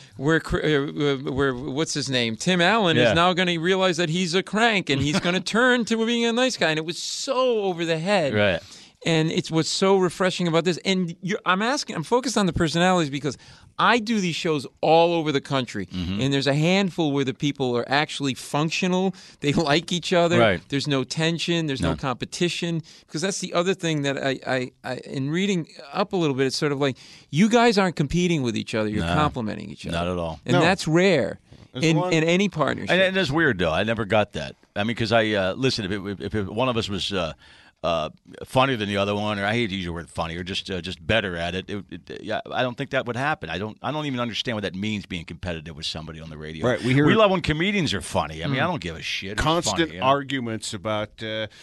what's his name, Tim Allen Yeah. is now going to realize that he's a crank and he's going to turn to being a nice guy, and it was so over the head. Right. And it's what's so refreshing about this. And I'm focused on the personalities because I do these shows all over the country. Mm-hmm. And there's a handful where the people are actually functional. They like each other. Right. There's no tension. There's no competition. Because that's the other thing that I in reading up a little bit, it's sort of like you guys aren't competing with each other. You're complimenting each other. Not at all. And No. that's rare in any partnership. And it's weird though. I never got that. I mean, because listen, if one of us was funnier than the other one, or I hate to use the word funny, or just better at it, yeah, I don't think that would happen. I don't even understand what that means, being competitive with somebody on the radio. Right, we hear- love when comedians are funny. I mean, I don't give a shit. It's Constant funny, you know? arguments about,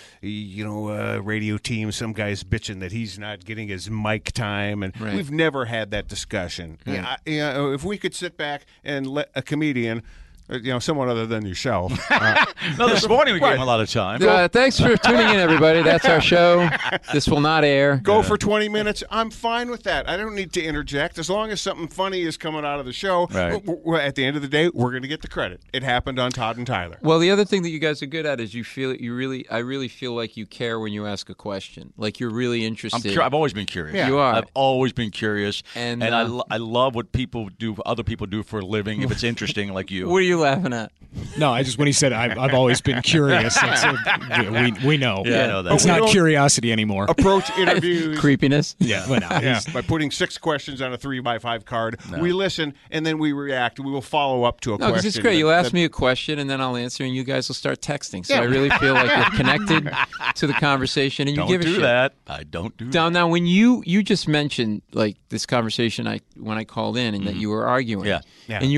radio team. Some guy's bitching that he's not getting his mic time, and Right. we've never had that discussion. Yeah, if we could sit back and let a comedian, someone other than yourself, No, this morning we gave him a lot of time. Thanks for tuning in, everybody. That's our show. This will not air. go for 20 minutes, I'm fine with that. I don't need to interject. As long as something funny is coming out of the show, Right. at the end of the day, we're going to get the credit. It happened on Todd and Tyler. Well, the other thing that you guys are good at is I really feel like you care when you ask a question. Like you're really interested. I've always been curious. Yeah. You are. I've always been curious, And, I love what other people do for a living. If it's interesting, like you. What are you laughing at? No, I just when he said I've always been curious. We know. Yeah, I know that. It's We not don't- curiosity anymore. Approach interviews. Creepiness. Yeah, well, no, Yeah, by putting 6 questions on a 3x5 card. We listen, and then we react. We will follow up to a No, question. because it's great. You'll that- ask me a question, and then I'll answer, and you guys will start texting. So I really feel like you're connected to the conversation, and you Don't give a do shit. that. I don't do that. Now, when you just mentioned like this conversation, when I called in, and that you were arguing, Yeah. Yeah. and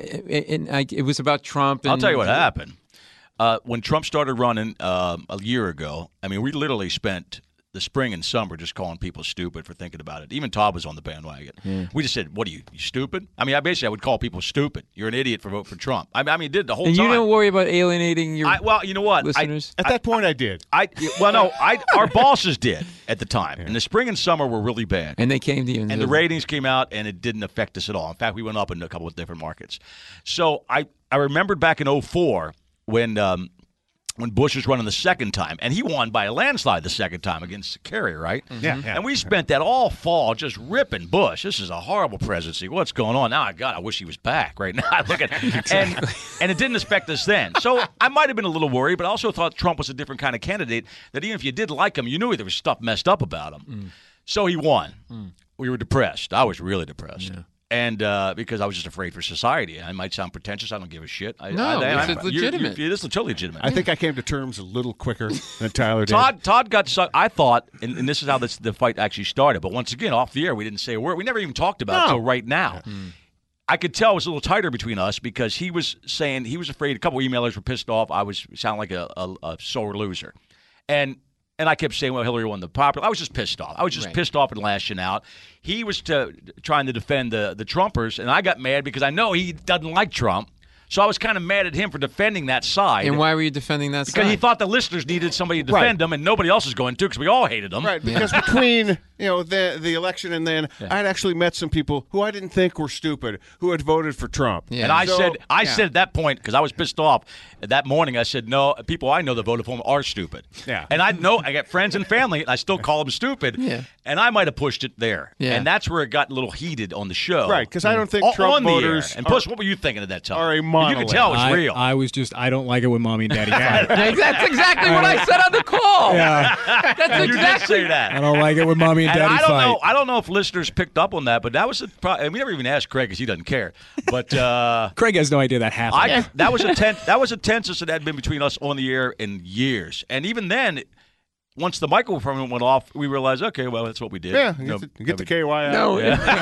it was about Trump. And, I'll tell you what happened. When Trump started running a year ago, I mean, we literally spent the spring and summer just calling people stupid for thinking about it. Even Todd was on the bandwagon. We just said, "What are you stupid?" I mean, I would call people stupid. You're an idiot for voting for Trump. I mean, did the whole And time. you don't worry about alienating your Well, you know what? listeners. At that point, I did. Our bosses did at the time. And the spring and summer were really bad. and they came to you, And the ratings came out, and it didn't affect us at all. In fact, we went up in a couple of different markets. So I remembered back in 2004 when Bush was running the second time, and he won by a landslide the second time against Kerry, right? Yeah. And we spent that all fall just ripping Bush. This is a horrible presidency. What's going on now? God, I wish he was back right now. Look at and it didn't affect us then. So I might have been a little worried, but I also thought Trump was a different kind of candidate. That even if you did like him, you knew there was stuff messed up about him. So he won. We were depressed. I was really depressed. And because I was just afraid for society. I might sound pretentious. I don't give a shit. No, it's legitimate. It is totally legitimate. I think I came to terms a little quicker than Tyler did. Todd got sucked. I thought, and this is how the fight actually started. But once again, off the air, we didn't say a word. We never even talked about it until right now. I could tell it was a little tighter between us because he was saying he was afraid. A couple of emailers were pissed off. I was sound like a sore loser, and I kept saying, well, Hillary won the popular. I was just pissed off. I was just pissed off and lashing out. He was trying to defend the Trumpers, and I got mad because I know he doesn't like Trump. So I was kind of mad at him for defending that side. And why were you defending that side? Because he thought the listeners needed somebody to defend them, and nobody else was going to because we all hated them. Right, because between the election and then, I'd actually met some people who I didn't think were stupid who had voted for Trump. Yeah. And I said at that point, because I was pissed off, that morning I said, no, people I know that voted for him are stupid. Yeah. And I got friends and family, and I still call them stupid. Yeah. And I might have pushed it there. Yeah. And that's where it got a little heated on the show. Right, because I don't think Trump on the voters air. And plus, what were you thinking at that time? are a You monolith. could tell it was real. I don't like it when mommy and daddy fight. That's exactly what I said on the call. Yeah. That's You did say that. I don't like it when mommy and And daddy I don't fight. know. I don't know if listeners picked up on that, but that was we never even asked Craig because he doesn't care. But Craig has no idea that happened. that was a tensest that had been between us on the air in years. And even then, once the microphone went off, we realized, okay, well, that's what we did. Yeah, You know, get the KY out. No,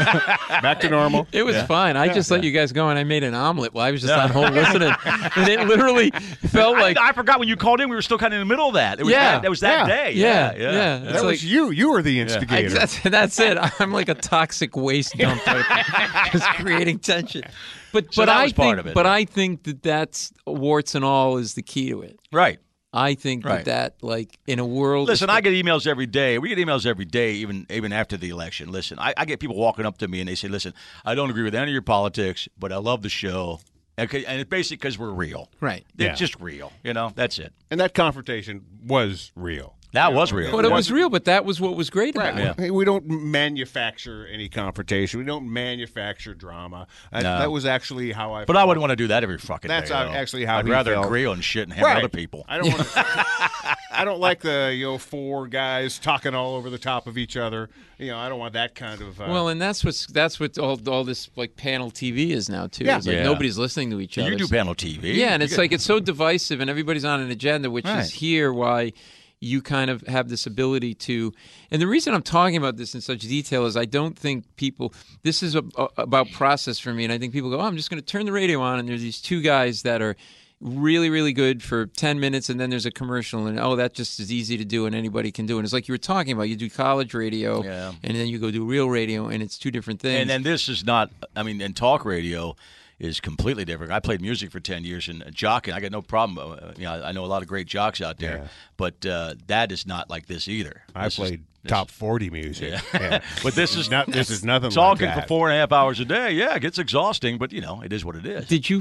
Back to normal. it was fine. I just let you guys go, and I made an omelet while I was just on hold listening. And it literally felt like I forgot when you called in. We were still kind of in the middle of that. It was Yeah. that was that Yeah. day. Yeah. yeah. It's That was you. You were the instigator. That's it. I'm like a toxic waste dump, just creating tension. But So that I was think, part of it. but I think that's warts and all is the key to it. Right. I think Right. that like in a world. Listen, I get emails every day. We get emails every day, even after the election. Listen, I get people walking up to me and they say, listen, I don't agree with any of your politics, but I love the show. And it's basically because we're real. Right. It's Yeah. just real. That's it. And that confrontation was real. That was real. But it was real. But that was what was great about it. Yeah. We don't manufacture any confrontation. We don't manufacture drama. That was actually how I. But I wouldn't want to do that every fucking That's day. though. actually how I'd he rather felt. agree on shit and hammer Right. other people. I don't want to. I don't like the four guys talking all over the top of each other. I don't want that kind of. Well, and that's what all this like panel TV is now too. Yeah. It's like Yeah. nobody's listening to each other. You do panel TV. Yeah, and it's like it's so divisive, and everybody's on an agenda, which Right. is here why you kind of have this ability to. And the reason I'm talking about this in such detail is I don't think people. This is about process for me, and I think people go, "Oh, I'm just going to turn the radio on," and there's these two guys that are really, really good for 10 minutes, and then there's a commercial, and that just is easy to do, and anybody can do it. And it's like you were talking about. You do college radio, Yeah. and then you go do real radio, and it's two different things. And then this is not. I mean, and talk radio is completely different. I played music for 10 years and jockeying. I got no problem. I know a lot of great jocks out there, but that is not like this either. I This is- played top 40 music. Yeah. Yeah. But this is This is nothing talking like that. for 4.5 hours a day. Yeah, it gets exhausting, but it is what it is. Did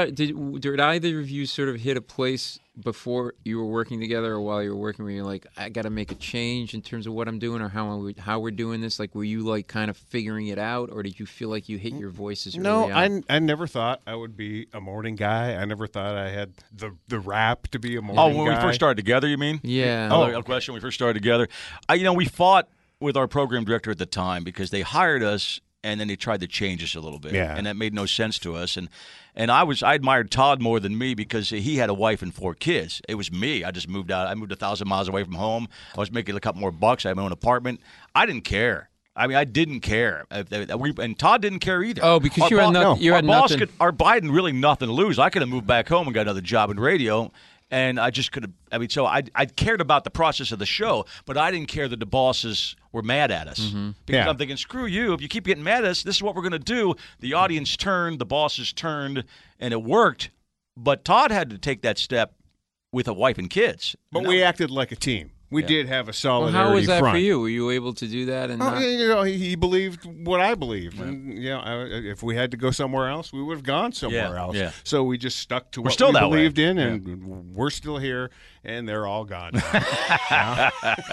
either of you sort of hit a place before you were working together or while you were working where you're like, I got to make a change in terms of what I'm doing or how we're doing this? Like, were you like kind of figuring it out, or did you feel like you hit your voices? No, really out? I never thought I would be a morning guy. I never thought I had the rap to be a morning Oh, guy. when we first started together, you mean? Yeah. Another question. When we first started together, we fought with our program director at the time because they hired us and then they tried to change us a little bit. Yeah. And that made no sense to us. And I admired Todd more than me because he had a wife and 4 kids. It was me. I just moved out. I moved 1,000 miles away from home. I was making a couple more bucks. I had my own apartment. I didn't care. I mean, I didn't care. And Todd didn't care either. Oh, because Our you had boss- nothing. You our had boss nothing. our Biden really nothing to lose. I could have moved back home and got another job in radio. And I just could have. I mean, so I cared about the process of the show, but I didn't care that the bosses were mad at us because Yeah. I'm thinking, screw you. If you keep getting mad at us, this is what we're going to do. The audience turned, the bosses turned, and it worked. But Todd had to take that step with a wife and kids. But we acted like a team. We did have a Well, solidarity how was that front. for you? Were you able to do that? And Oh, not, he believed what I believed. And, if we had to go somewhere else, we would have gone somewhere Yeah, else. yeah. So we just stuck to what still we that way. believed in, and we're still here, and they're all gone now.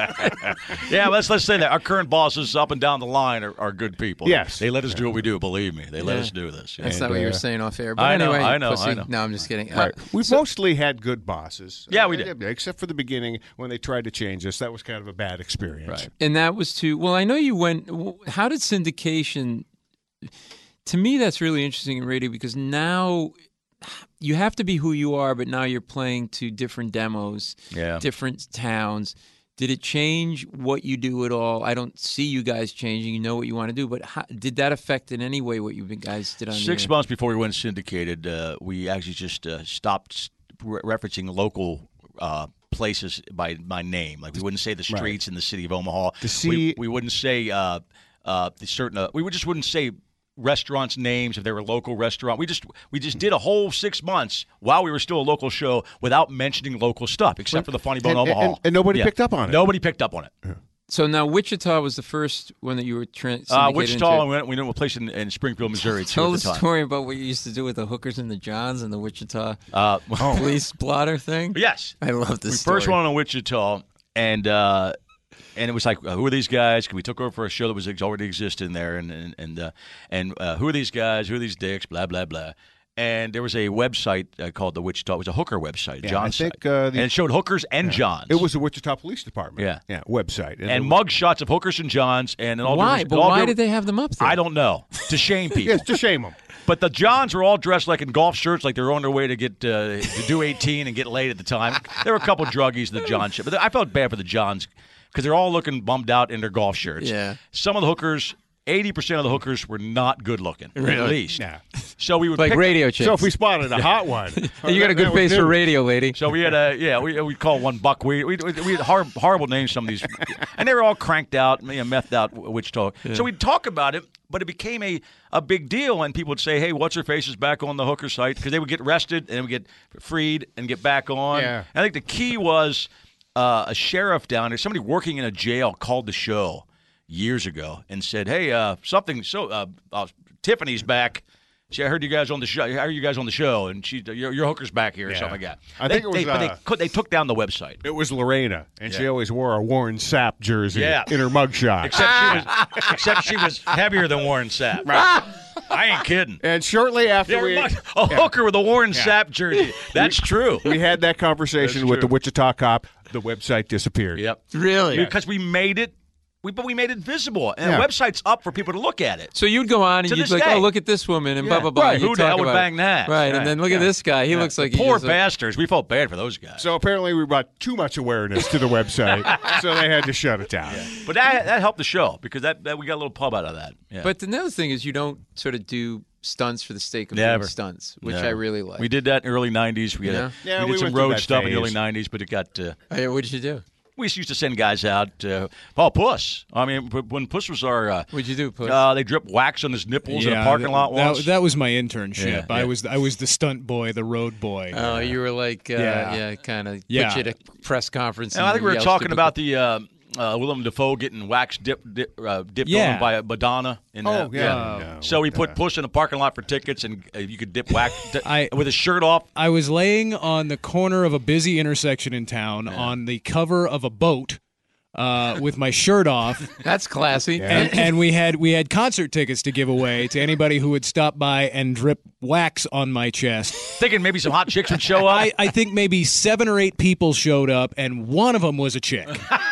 Yeah, let's say that our current bosses up and down the line are good people. Yes. They let us do what we do. Believe me, they let Yeah. us do this. Yeah. that's not what you were saying off air. But I know, anyway, I know, pussy. I know. No, I'm just kidding. Right. We mostly had good bosses. Yeah, we did. Except for the beginning when they tried to change us. That was kind of a bad experience. Right. And that was to, well, I know you went, how did syndication, to me, that's really interesting in radio because now you have to be who you are, but now you're playing to different demos, different towns. Did it change what you do at all? I don't see you guys changing. You know what you want to do, but did that affect in any way what you guys did on 6 months before we went syndicated, we actually just stopped referencing local places by name. Like we wouldn't say the streets in the city of Omaha. We wouldn't say we just wouldn't say restaurants' names if they were local restaurant. We just did a whole 6 months while we were still a local show without mentioning local stuff, except for the Funny Bone Omaha. And nobody picked up on it. Nobody picked up on it. Yeah. So now Wichita was the first one that you were syndicated Wichita, into. we went to a place in Springfield, Missouri. Tell at the the time. story about what you used to do with the hookers and the Johns and the Wichita police blotter thing. Yes. I love this We story. first went on Wichita, and it was like, who are these guys? We took over for a show that was already existing there, and who are these guys? Who are these dicks? Blah blah blah. And there was a website called the Wichita. It was a hooker website, John's site. And it showed hookers and Johns. It was the Wichita Police Department. Yeah, website. And mug shots of hookers and Johns. And all why? But why did they have them up there? I don't know. To shame people. Yes, to shame them. But the Johns were all dressed like in golf shirts, like they were on their way to get to do 18 and get laid at the time. There were a couple druggies in the John shit, but I felt bad for the Johns because they're all looking bummed out in their golf shirts. Yeah. Some of the hookers, 80% of the hookers were not good looking, at least. Yeah. So we would like pick, radio chicks. So if we spotted a hot one, you got a good face for radio, lady. So we had we'd call one Buckwheat. We had horrible names, some of these, and they were all cranked out, methed out Wichita. Yeah. So we'd talk about it, but it became a big deal, and people would say, "Hey, what's her face is back on the hooker site," because they would get arrested and then would get freed and get back on. Yeah. And I think the key was a sheriff down there, somebody working in a jail, called the show years ago and said, "Hey, Tiffany's back. I heard you guys on the show. How are you guys on the show? And your hooker's back here or something like that." I think it was. They took down the website. It was Lorena, and she always wore a Warren Sapp jersey in her mugshot. Except she was heavier than Warren Sapp. I ain't kidding. And shortly after hooker with a Warren Sapp jersey. That's true. We had that conversation with the Wichita cop. The website disappeared. Yep. Really? Because we made it. But we made it visible, and the website's up for people to look at it. So you'd go on and you'd be like, "Oh, look at this woman," and blah blah blah. Right. Who the hell would bang that? Right, and then look at this guy. He looks like poor bastards. We felt bad for those guys. So apparently we brought too much awareness to the website, so they had to shut it down. Yeah. But that helped the show because that we got a little pub out of that. Yeah. But another thing is you don't sort of do stunts for the sake of doing stunts, which I really like. We did that in the early '90s. We did some road stuff in the early '90s, but it got. What did you do? We used to send guys out. Puss. I mean, when Puss was our. What'd you do, Puss? They dripped wax on his nipples in a parking lot once. That was my internship. Yeah. I was the stunt boy, the road boy. Oh, you were like, kind of put you at a press conference. And I think we were talking about the Willem Dafoe getting wax dipped on by Madonna. So we put Puss in a parking lot for tickets, and you could dip wax with his shirt off. I was laying on the corner of a busy intersection in town on the cover of a boat with my shirt off. That's classy. And we had concert tickets to give away to anybody who would stop by and drip wax on my chest. Thinking maybe some hot chicks would show up. I think maybe 7 or 8 people showed up, and one of them was a chick.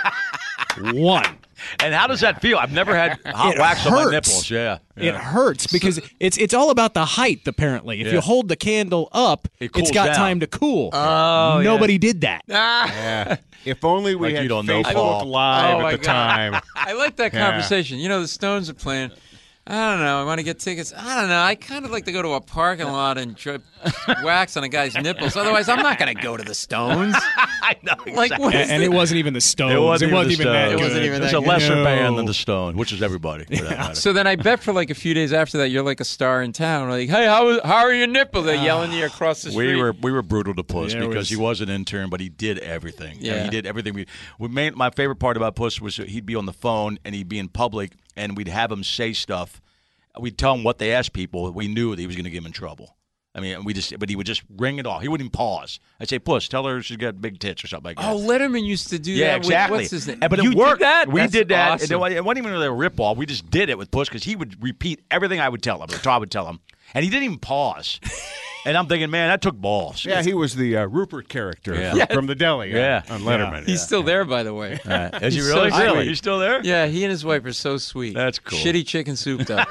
One. And how does that feel? I've never had hot wax on my nipples. Yeah. It hurts because it's all about the height, apparently. If you hold the candle up, it's got time to cool. Oh, Nobody did that. Yeah. If only we had Facebook know. Live at the time. I like that conversation. You know, the Stones are playing. I don't know. I want to get tickets. I don't know. I kind of like to go to a parking lot and drip wax on a guy's nipples. Otherwise, I'm not going to go to the Stones. I know. Exactly. Like, and it wasn't even the Stones. It wasn't even that good. It wasn't even that good. It was a lesser No. band than the Stones, which is everybody. For that matter. So then I bet for like a few days after that, you're like a star in town. Like, hey, how are your nipples? They're yelling at you across the street. We were brutal to Puss because he was an intern, but he did everything. Yeah. He did everything. My favorite part about Puss was he'd be on the phone and he'd be in public, and we'd have him say stuff. We'd tell him what they asked people. We knew that he was going to get him in trouble. I mean, but he would just ring it off. He wouldn't even pause. I'd say, "Puss, tell her she's got big tits" or something like that. Oh, Letterman used to do that. Yeah, exactly. What's his name? But you it worked. Did that? We That's did that. Awesome. It wasn't even really a rip-off. We just did it with Puss because he would repeat everything I would tell him, or Todd would tell him, and he didn't even pause. And I'm thinking, man, that took balls. Yeah, he was the Rupert character Yeah. from the deli on Letterman. He's still there, by the way. Is he He's really? so sweet. He's still there? Yeah, he and his wife are so sweet. That's cool. Shitty chicken soup, though.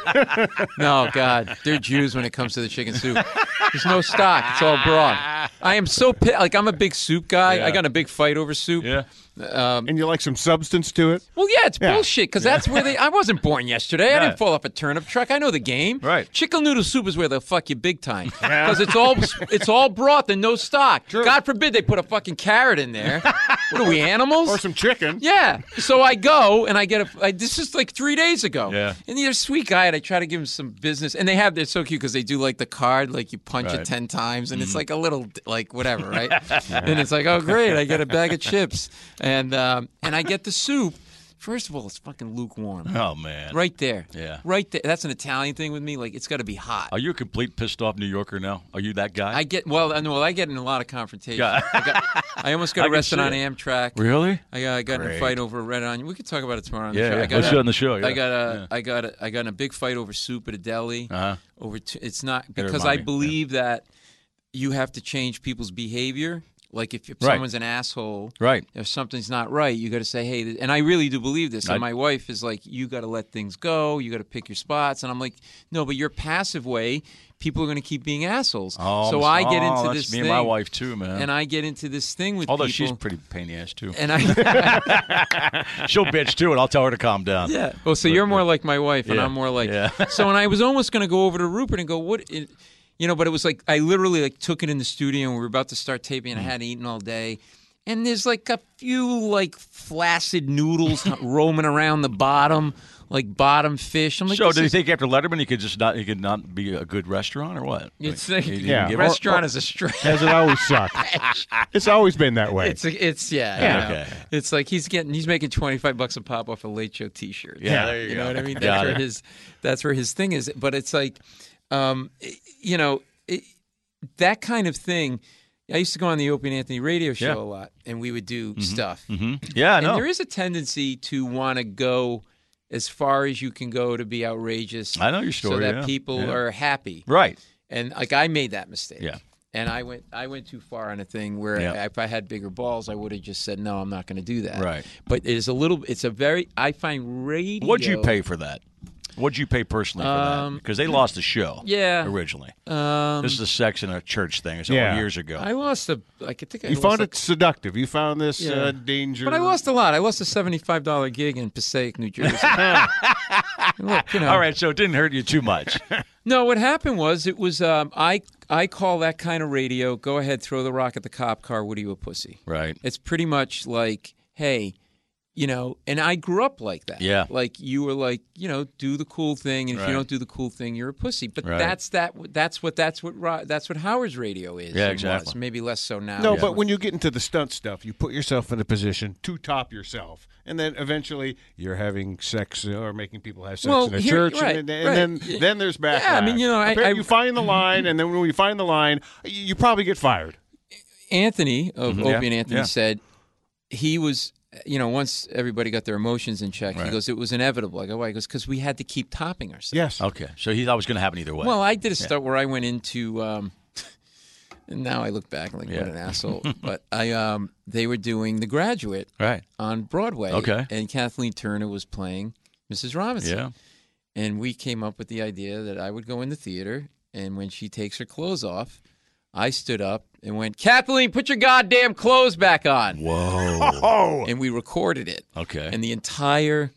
No, God, they're Jews when it comes to the chicken soup. There's no stock; it's all broth. I am so like I'm a big soup guy. Yeah. I got in a big fight over soup. Yeah. And you like some substance to it? Well, yeah, it's bullshit because that's where I wasn't born yesterday. I Yeah. didn't fall off a turnip truck. I know the game. Right. Chicken noodle soup is where they'll fuck you big time because it's all broth and no stock. True. God forbid they put a fucking carrot in there. What are we, animals? Or some chicken? Yeah. So I go and I get this is like 3 days ago. Yeah. And they're a sweet guy and I try to give him some business. And they're so cute because they do like the card, like you punch it Right. 10 times and it's like a little, like whatever, right? And it's like, oh, great. I get a bag of chips. And I get the soup. First of all, it's fucking lukewarm. Oh, man. Right there. Yeah. Right there. That's an Italian thing with me. Like, it's got to be hot. Are you a complete pissed off New Yorker now? Are you that guy? I get in a lot of confrontation. Yeah. I almost got I can arrested see on it. Amtrak. Really? I got in a Great. fight over Red Onion. We could talk about it tomorrow on the Yeah, show. yeah. I got Let's do it on the show. Yeah. I got in a big fight over soup at a deli. Uh-huh. It's not Better because remind I me. believe that you have to change people's behavior. Like if Right. someone's an asshole, Right. if something's not right, you got to say, hey, and I really do believe this. And my wife is like, you got to let things go. You got to pick your spots. And I'm like, no, but your passive way, people are going to keep being assholes. Oh, so I get into that's this me thing. and my wife, too, man. And I get into this thing with Although people. she's pretty pain in the ass, too. And I, She'll bitch, too, and I'll tell her to calm down. yeah. Well, so you're more like my wife, and Yeah. I'm more like. Yeah. So, and I was almost going to go over to Rupert and go, but it was like I literally like took it in the studio, and we were about to start taping, and I hadn't eaten all day. And there's like a few like flaccid noodles roaming around the bottom, like bottom fish. I'm like, So, this did you is- think after Letterman he could not be a good restaurant or what? It's Like, like, he didn't Yeah. give- restaurant is a stretch. Has it always sucked? It's always been that way. It's yeah. Yeah. You know. Okay. It's like he's making $25 a pop off a Late Show T-shirt. Yeah, there you You go. know what I mean? Got That's where his thing is. But it's like, that kind of thing. I used to go on the Opie and Anthony radio show Yeah. a lot, and we would do stuff. Yeah, I And know. there is a tendency to want to go as far as you can go to be outrageous. I know your so story, that yeah. people Yeah. are happy. Right. And like I made that mistake. Yeah. And I went too far on a thing where Yeah. if I had bigger balls, I would have just said no, I'm not going to do that. Right. But I find radio. What'd you pay for that? What'd you pay personally for that? Because they lost the show. Yeah. Originally. This is a sex in a church thing. It's Yeah. years ago. I lost I think I You lost found a- it seductive. You found this Yeah. danger. But I lost a lot. I lost a $75 gig in Passaic, New Jersey. Look, All right, so it didn't hurt you too much. No, what happened was I call that kind of radio. Go ahead, throw the rock at the cop car. What are you, a pussy? Right. It's pretty much like, hey, and I grew up like that. Yeah. Like you were like, do the cool thing, and if Right. you don't do the cool thing, you're a pussy. But Right. that's what Howard's radio is. Yeah, and exactly. was. Maybe less so now. No, Yeah. but when you get into the stunt stuff, you put yourself in a position to top yourself. And then eventually you're having sex or making people have sex Well, in a here- church. right, and right. then there's backlash. Yeah, I mean, Apparently you find the line, and then when you find the line, you probably get fired. Anthony of Opie and Anthony Yeah. said he was, once everybody got their emotions in check, Right. he goes, it was inevitable. I go, why? He goes, because we had to keep topping ourselves. Yes. Okay, so he thought it was going to happen either way. Well, I did a stunt where I went into, and now I look back like, what an asshole. But they were doing The Graduate right. on Broadway. Okay. And Kathleen Turner was playing Mrs. Robinson. Yeah. And we came up with the idea that I would go in the theater, and when she takes her clothes off, I stood up and went, Kathleen, put your goddamn clothes back on. Whoa. Oh, And we recorded it. Okay. And the entire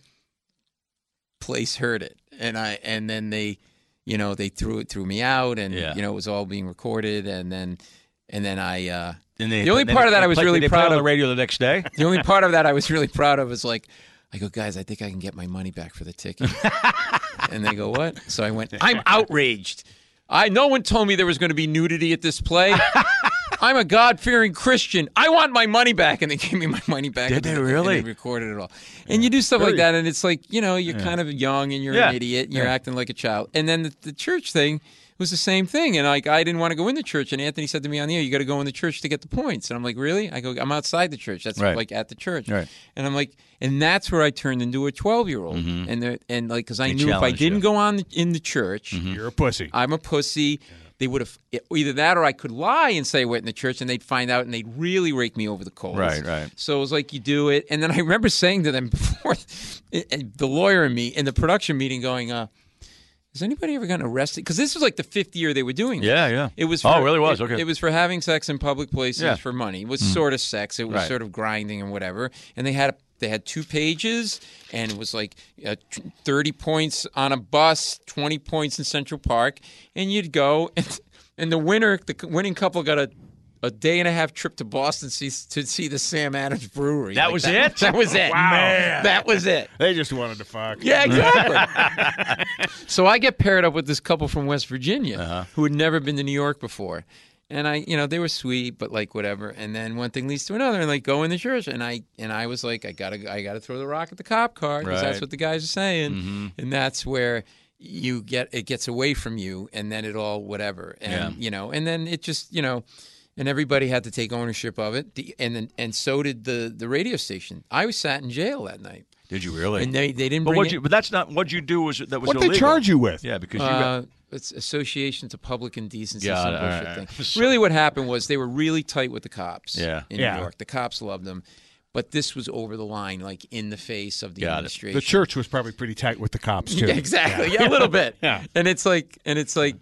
place heard it. And then they threw me out, and Yeah. it was all being recorded, and then I And The only part of that I was really they proud play on the of- radio the next day. the only part of that I was really proud of is like, I go, guys, I think I can get my money back for the ticket. And they go, what? So I went, I'm outraged. No one told me there was going to be nudity at this play. I'm a God-fearing Christian. I want my money back. And they gave me my money back. Did they and really? And they recorded it all. And you do stuff like that, and it's like, you're kind of young, and you're Yeah. an idiot, and you're acting like a child. And then the church thing was the same thing. And like, I didn't want to go in the church. And Anthony said to me on the air, you got to go in the church to get the points. And I'm like, really? I go, I'm outside the church. That's Right. like at the church. Right. And I'm like, and that's where I turned into a 12-year-old. And like, because I They knew if I challenged didn't you. go on in the church, you're a pussy. I'm a pussy. they would have either that or I could lie and say I went in the church, and they'd find out and they'd really rake me over the coals. Right. So it was like you do it, and then I remember saying to them before, the lawyer and me in the production meeting, going, "Has anybody ever gotten arrested?" Because this was like the 5th year they were doing this. Yeah. It was. Oh, For, it really was? It, Okay. It was for having sex in public places for money. It was sort of sex. It was Right. sort of grinding and whatever. And they had 2 pages, and it was like 30 points on a bus, 20 points in Central Park, and you'd go, and the winning couple got a day and a half trip to Boston to see the Sam Adams Brewery. That was it? That was it. Wow. Man. That was it. They just wanted to fuck. Yeah, exactly. So I get paired up with this couple from West Virginia who had never been to New York before. And they were sweet, but like whatever. And then one thing leads to another, and like go in the church, and I was like, I gotta throw the rock at the cop car, because that's Right. what the guys are saying, and that's where it gets away from you, and then it all whatever, and and then it just and everybody had to take ownership of it, and so did the radio station. I was sat in jail that night. Did you really? And they didn't But bring but that's not what you do. Was that was What did illegal? they charge you with? Yeah, because you got. It's Association to Public Indecency, Got some it. bullshit All right. thing. Really what happened was they were really tight with the cops Yeah. in Yeah. New York. The cops loved them. But this was over the line, like in the face of the Got it. administration. The church was probably pretty tight with the cops too. Yeah, exactly. Yeah, a little bit. Yeah. And it's like, and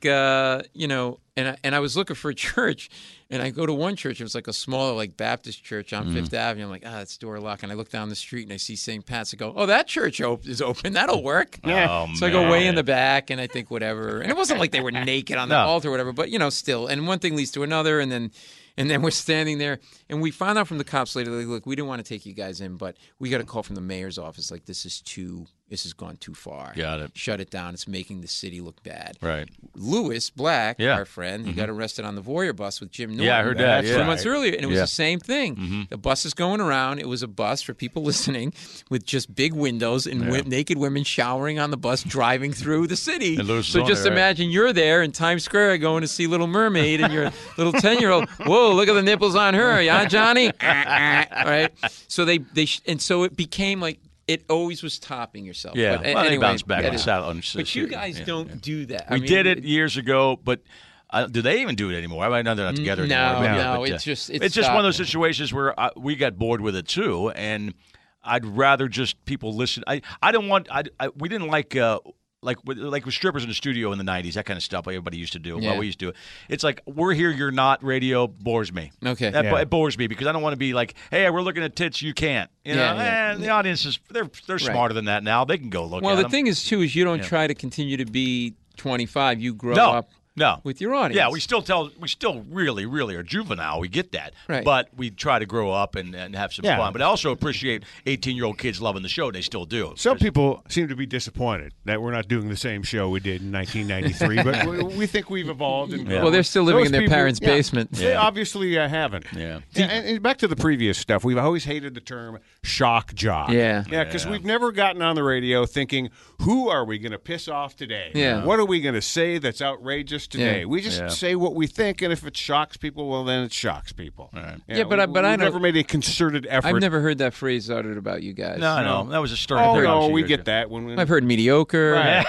I was looking for a church, and I go to one church. It was like a smaller, like Baptist church on Fifth Avenue. I'm like, that's door locked. And I look down the street and I see St. Pat's. I go, oh, that church is open. That'll work. Oh, So I go way in the back, and I think whatever. And it wasn't like they were naked on the No. altar or whatever, but still. And one thing leads to another, and then we're standing there, and we found out from the cops later, like, look, we didn't want to take you guys in, but we got a call from the mayor's office, like, this has gone too far. Got it. Shut it down. It's making the city look bad. Right. Lewis Black, Yeah. our friend, he got arrested on the Voyeur bus with Jim Norton. Yeah, I heard that. That's Yeah. 2 months earlier, and it was Yeah. the same thing. The bus is going around. It was a bus for people listening with just big windows and naked women showering on the bus driving through the city. And Lewis was So on just there, right? imagine you're there in Times Square going to see Little Mermaid, and your little 10-year-old, whoa, look at the nipples on her, yeah, Johnny? All right. So and so it became like, it always was topping yourself. Yeah. But Well, they anyway, bounced back that on is- Saturday. But you guys don't do that. We did it years ago, but do they even do it anymore? I know they're not together No, anymore. But no, but, it's just- it's just one of those stopped. situations where we got bored with it too, and I'd rather just people listen. I don't want. We didn't like with strippers in the studio in the 90s, that kind of stuff like everybody used to do. Yeah. Well, we used to do it. It's like, we're here, you're not. Radio bores me. Okay. It bores me because I don't want to be like, hey, we're looking at tits, you can't. You know, Yeah. the audience is they're smarter than that now. They can go look Well, at the them. thing is, too, is you don't try to continue to be 25. You grow No. up No. with your audience. Yeah, we still really, really are juvenile. We get that. Right. But we try to grow up and have some Yeah. fun. But I also appreciate 18-year-old kids loving the show. They still do. Some people seem to be disappointed that we're not doing the same show we did in 1993, but we think we've evolved. And Yeah. Well, they're still living Those in their people- parents' yeah, basement. They Yeah. obviously haven't. Yeah. And back to the previous stuff, we've always hated the term shock jock. Yeah. Yeah, because we've never gotten on the radio thinking, who are we going to piss off today? Yeah. What are we going to say that's outrageous today? Yeah. We just say what we think, and if it shocks people, well, then it shocks people. Right. Yeah, but I we've don't- never made a concerted effort. I've never heard that phrase uttered about you guys. No. That was a stern. Oh, thing no, years we ago. get that. When I've heard mediocre. Right.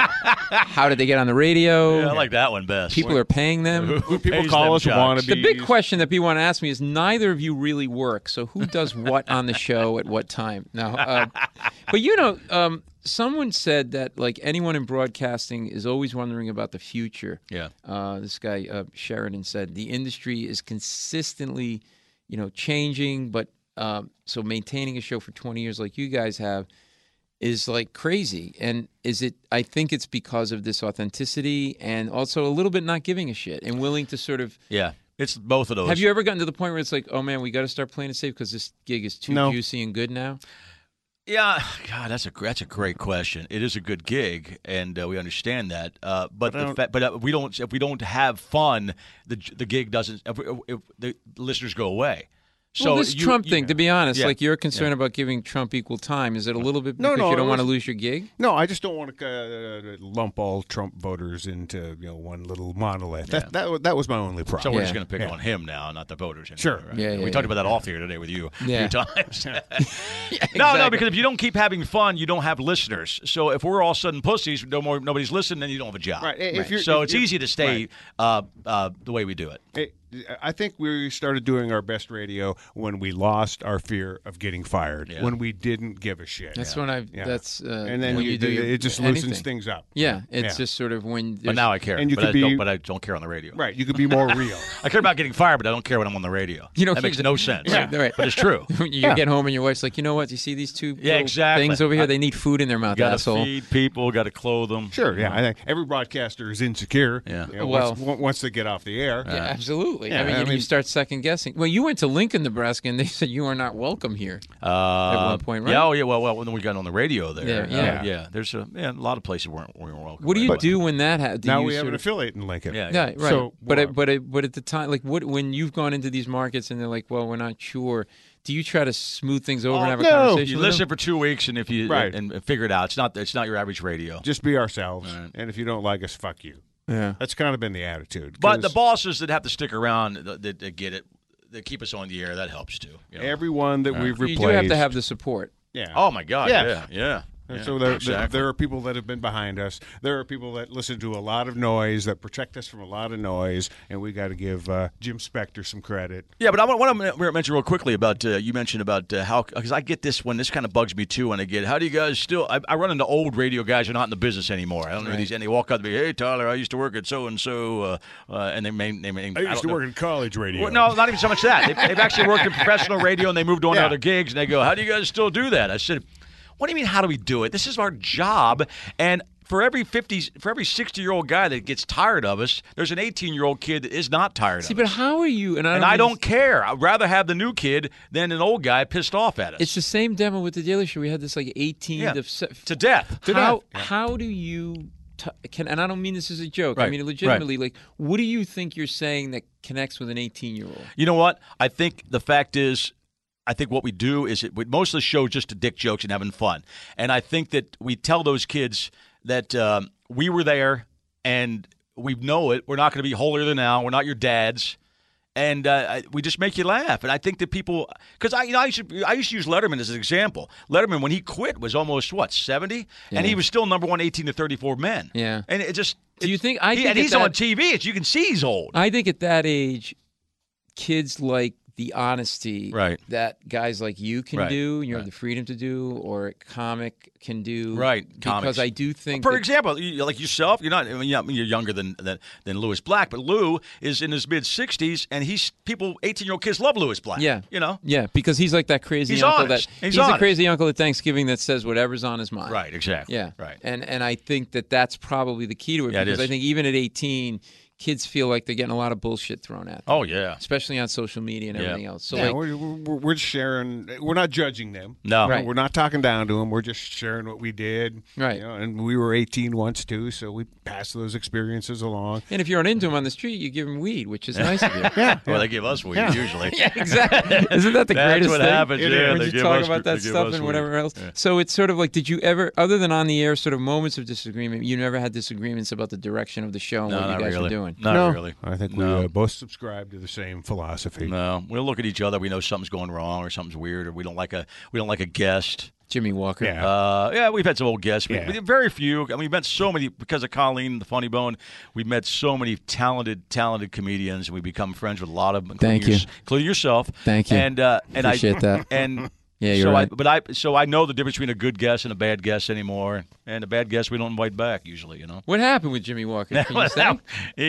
How did they get on the radio? Yeah, I like that one best. People are paying them. When people pays call them us jocks? wannabes. The big question that people want to ask me is, neither of you really work, so who does what on the show at what time? No, but someone said that like anyone in broadcasting is always wondering about the future. Yeah. This guy Sheridan said the industry is consistently, changing, but so maintaining a show for 20 years like you guys have is like crazy. And I think it's because of this authenticity and also a little bit not giving a shit and willing to sort of. Yeah. It's both of those. Have you ever gotten to the point where it's like, oh man, we got to start playing it safe because this gig is too No. juicy and good now? Yeah, God, that's a great question. It is a good gig, and we understand that. But we don't. If we don't have fun, the gig doesn't. If the listeners go away. So well, this Trump thing, to be honest, Yeah. like you're concerned about giving Trump equal time. Is it a little bit No, because no, you don't it want to was- lose your gig? No, I just don't want to lump all Trump voters into one little monolith. That was my only So problem. we're Yeah. just going to pick Yeah. on him now, not the voters. Anymore, Sure. Right? Yeah, we yeah, talked yeah. about that off here today with you Yeah. a few times. Exactly. No, because if you don't keep having fun, you don't have listeners. So if we're all sudden pussies, nobody's listening, then you don't have a job. Right. If you're- So if it's you're- easy to stay the way we do it. I think we started doing our best radio when we lost our fear of getting fired, Yeah. when we didn't give a shit. That's when I've. Yeah. That's and then when you do it just anything. loosens things up. Yeah, it's Yeah. just sort of when. But there's- now I care. And you but, could be- but I don't care on the radio. Right. You could be more real. I care about getting fired, but I don't care when I'm on the radio. You know, that makes he's- no sense. Yeah. Right. But it's true. you get home and your wife's like, you know what? You see these two Yeah, little exactly. things over here? They need food in their mouth, Got to asshole. feed people, got to clothe them. Sure. Yeah. I think every broadcaster is insecure. Yeah. Once they get off the air. Yeah, absolutely. Yeah, I mean, I you mean- start second guessing. Well, you went to Lincoln, Nebraska, and they said you are not welcome here at one point, right? Yeah, oh, yeah. Well, when we got on the radio there. Yeah. There's a lot of places we weren't welcome. What do you But- do when that happens? Now we have an affiliate in Lincoln. Yeah. Yeah, right. So, but at the time, like, when you've gone into these markets and they're like, well, we're not sure. Do you try to smooth things over and have a no. conversation? You with listen them? for 2 weeks, and if you Right. and figure it out, it's not your average radio. Just be ourselves. Right. And if you don't like us, fuck you. Yeah. That's kind of been the attitude. But the 'Cause bosses that have to stick around that get it, that keep us on the air, that helps too. You know? everyone that we've You replaced. do have to have the support. Yeah. Oh my God! Yes. Yeah. And Yeah, so there exactly. are people that have been behind us. There are people that listen to a lot of noise, that protect us from a lot of noise, and we got to give Jim Spector some credit. Yeah, but I want to mention real quickly about you mentioned about how, because I get this when this kind of bugs me too when I get, how do you guys still? I run into old radio guys who are not in the business anymore. I don't know these, and they walk up to me, hey Tyler, I used to work at so and so, and they may I used to work in college radio. Well, no, not even so much that. They've actually worked in professional radio and they moved on to Yeah. other gigs, and they go, how do you guys still do that? I said, what do you mean, how do we do it? This is our job, and for every 60-year-old guy that gets tired of us, there's an 18-year-old kid that is not tired See, of but us. how are you? And And I don't care. I'd rather have the new kid than an old guy pissed off at us. It's the same demo with the Daily Show. We had this like 18 Yeah. to to death. How do you and I don't mean this as a joke. I Right, mean legitimately. Like, what do you think you're saying that connects with an 18-year-old? You know what? I think the fact is, I think what we do is most of the show is just a dick jokes and having fun. And I think that we tell those kids that we were there and we know it. We're not going to be holier than thou. We're not your dads. And we just make you laugh. And I think that people, because I used to use Letterman as an example. Letterman, when he quit, was almost 70, and he was still number one, 18 to 34 men. Yeah. And it just. Do you think? I think and at he's that- on TV. You can see he's old. I think at that age, kids like the honesty Right. that guys like you can Right. do, and you Right. have the freedom to do, or a comic can do. Right. Because Comics. I do think For that- example, like yourself, you're not. I mean, you're younger than Lewis Black, but Lou is in his mid-60s, and 18-year-old kids love Lewis Black. Yeah. You know. Yeah, because he's like that crazy He's uncle honest. that He's a honest. crazy uncle at Thanksgiving that says whatever's on his mind. Right. Exactly. Yeah. Right. And I think that that's probably the key to it, Yeah, it because is. I think even at 18, kids feel like they're getting a lot of bullshit thrown at them. Oh yeah. Especially on social media and Yeah. everything else. So Yeah, like, we're just sharing. We're not judging them. No. Right. We're not talking down to them. We're just sharing what we did. Right. And we were 18 once too, so we passed those experiences along. and if you run into them on the street, you give them weed, which is nice of you. Well, they give us weed usually. Yeah, exactly. Isn't that the That's greatest what thing? happens, yeah, When they you give talk us- about they that give stuff us and weed. whatever else. Yeah. So it's sort of like, did you ever, other than on the air, sort of moments of disagreement, you never had disagreements about the direction of the show and No, what you not guys really. were doing? Not really. I think No. we both subscribe to the same philosophy. No, we'll look at each other. We know something's going wrong or something's weird, or we don't like a guest. Jimmy Walker. Yeah. Yeah, we've had some old guests. Yeah. We did very few. I mean, we've met so many because of Colleen and the Funny Bone. We've met so many talented comedians, and we've become friends with a lot of them, including yourself. Thank you. And Appreciate that. And Yeah, you're right. So I know the difference between a good guest and a bad guest anymore. And a bad guest we don't invite back usually. You know. What happened with Jimmy Walker? Can you say?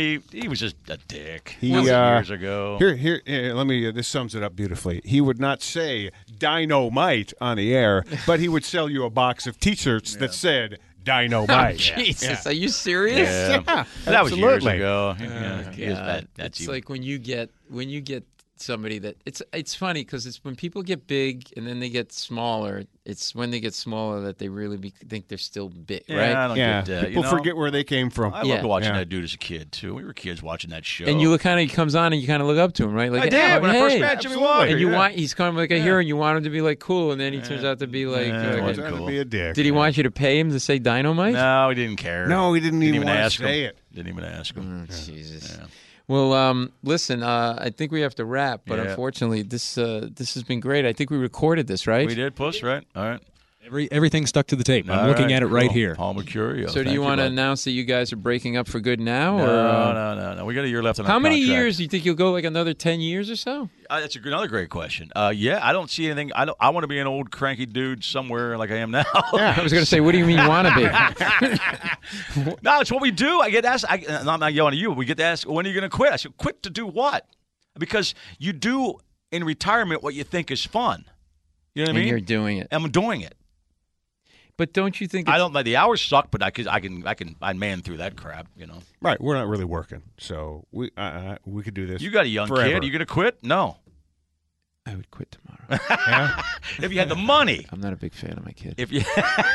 He was just a dick. He, Years ago. Here, let me. This sums it up beautifully. He would not say dynamite on the air, but he would sell you a box of T-shirts that said dynamite. Jesus, are you serious? Yeah. Yeah, That was years absolutely. ago. Yeah, he is bad. That's It's you. like when you get somebody that it's funny because it's when people get big and then they get smaller. It's when they get smaller that they really think they're still big, right? I don't get that. People forget where they came from. I loved watching that dude as a kid too. We were kids watching that show. And you look he comes on and you kind of look up to him, right? Like I did when I first met Jimmy Walker. And he's kind of like a hero, and you want him to be like cool, and then he turns out to be like. To be a dick. Did he want you to pay him to say Dynamite? No, he didn't care. No, he didn't even want ask to say him. it. Didn't even ask him. Jesus. Yeah. Well, listen, I think we have to wrap, but unfortunately, this has been great. I think we recorded this, right? We did, Puss, right? All right. Everything stuck to the tape. I'm looking at it right here. Paul Mercurio. So do you want to announce that you guys are breaking up for good now? No. We got a year left on our How many contract. years do you think you'll go? Like another 10 years or so? That's another great question. Yeah, I don't see anything. I want to be an old cranky dude somewhere like I am now. Yeah, I was going to say, what do you mean want to be? No, it's what we do. I get asked. I'm not yelling at you. We get asked, when are you going to quit? I said, quit to do what? Because you do in retirement what you think is fun. You know what I mean? And you're doing it. I'm doing it. But don't you think I don't like the hours suck, but I man through that crap, you know. Right, we're not really working, so we could do this. You got a young forever. kid. You gonna quit? No. I would quit tomorrow. Yeah? If you had the money. I'm not a big fan of my kid. If you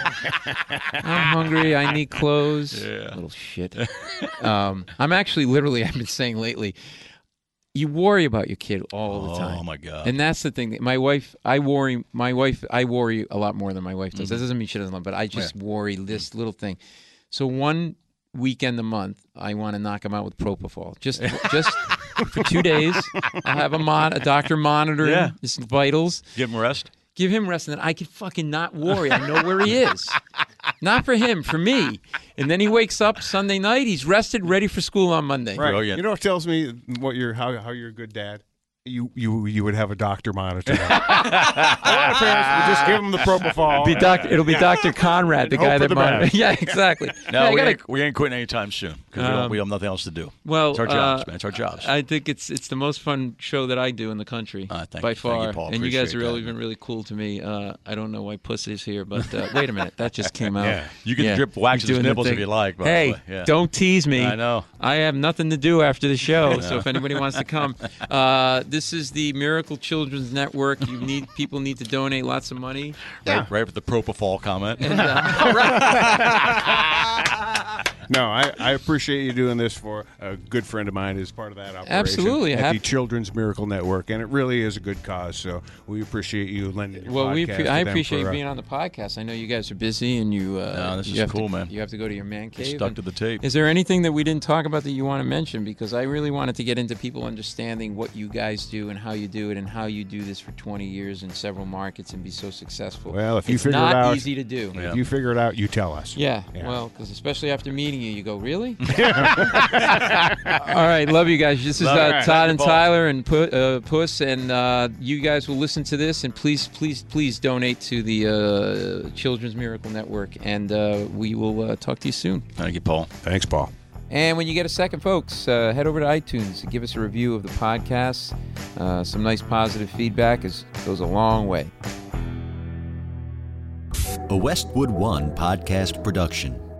I'm hungry. I need clothes. Yeah. Little shit. I'm actually literally. I've been saying lately. You worry about your kid all the time. Oh my God! And that's the thing. My wife, I worry a lot more than my wife does. That doesn't mean she doesn't love, but I just worry this little thing. So one weekend a month, I want to knock him out with propofol. Just for 2 days. I'll have a doctor monitor his vitals. Give him rest. Give him rest, and then I can fucking not worry. I know where he is. Not for him, for me. And then he wakes up Sunday night. He's rested, ready for school on Monday. Right. Brilliant. You know what tells me how you're a good dad? You would have a doctor monitor. A lot of parents would just give him the propofol. It'll be Dr. Conrad, the guy that monitors. Yeah, exactly. No, we ain't quitting anytime soon because we have nothing else to do. Well, it's our jobs, man. It's our jobs. I think it's the most fun show that I do in the country by far. Thank you, Paul. And you guys Appreciate have been really cool to me. I don't know why Puss is here, but wait a minute, that just came out. Yeah. You can drip wax in his nipples if you like. By hey, the way. Yeah. don't tease me. I know. I have nothing to do after the show, so if anybody wants to come, this is the Miracle Children's Network. People need to donate lots of money. Right with the propofol comment. And, No, I appreciate you doing this for a good friend of mine who's part of that operation. Absolutely. At the Children's Miracle Network, and it really is a good cause, so we appreciate you lending your podcast I to them appreciate you for, being on the podcast. I know you guys are busy, and you this you is cool, man. You have to go to your man cave. Stuck to the tape. Is there anything that we didn't talk about that you want to mention? Because I really wanted to get into people understanding what you guys do and how you do it and how you do this for 20 years in several markets and be so succul. Well, if you it's figure it not out, easy to do. If you figure it out, you tell us. Yeah. Well, because especially after meeting you, you go, really? All right, love you guys. This is Todd and Tyler and Puss, and you guys will listen to this, and please donate to the Children's Miracle Network, and we will talk to you soon. Thank you, Paul. Thanks, Paul. And when you get a second, folks, head over to iTunes and give us a review of the podcast. Some nice positive feedback goes a long way. A Westwood One podcast production.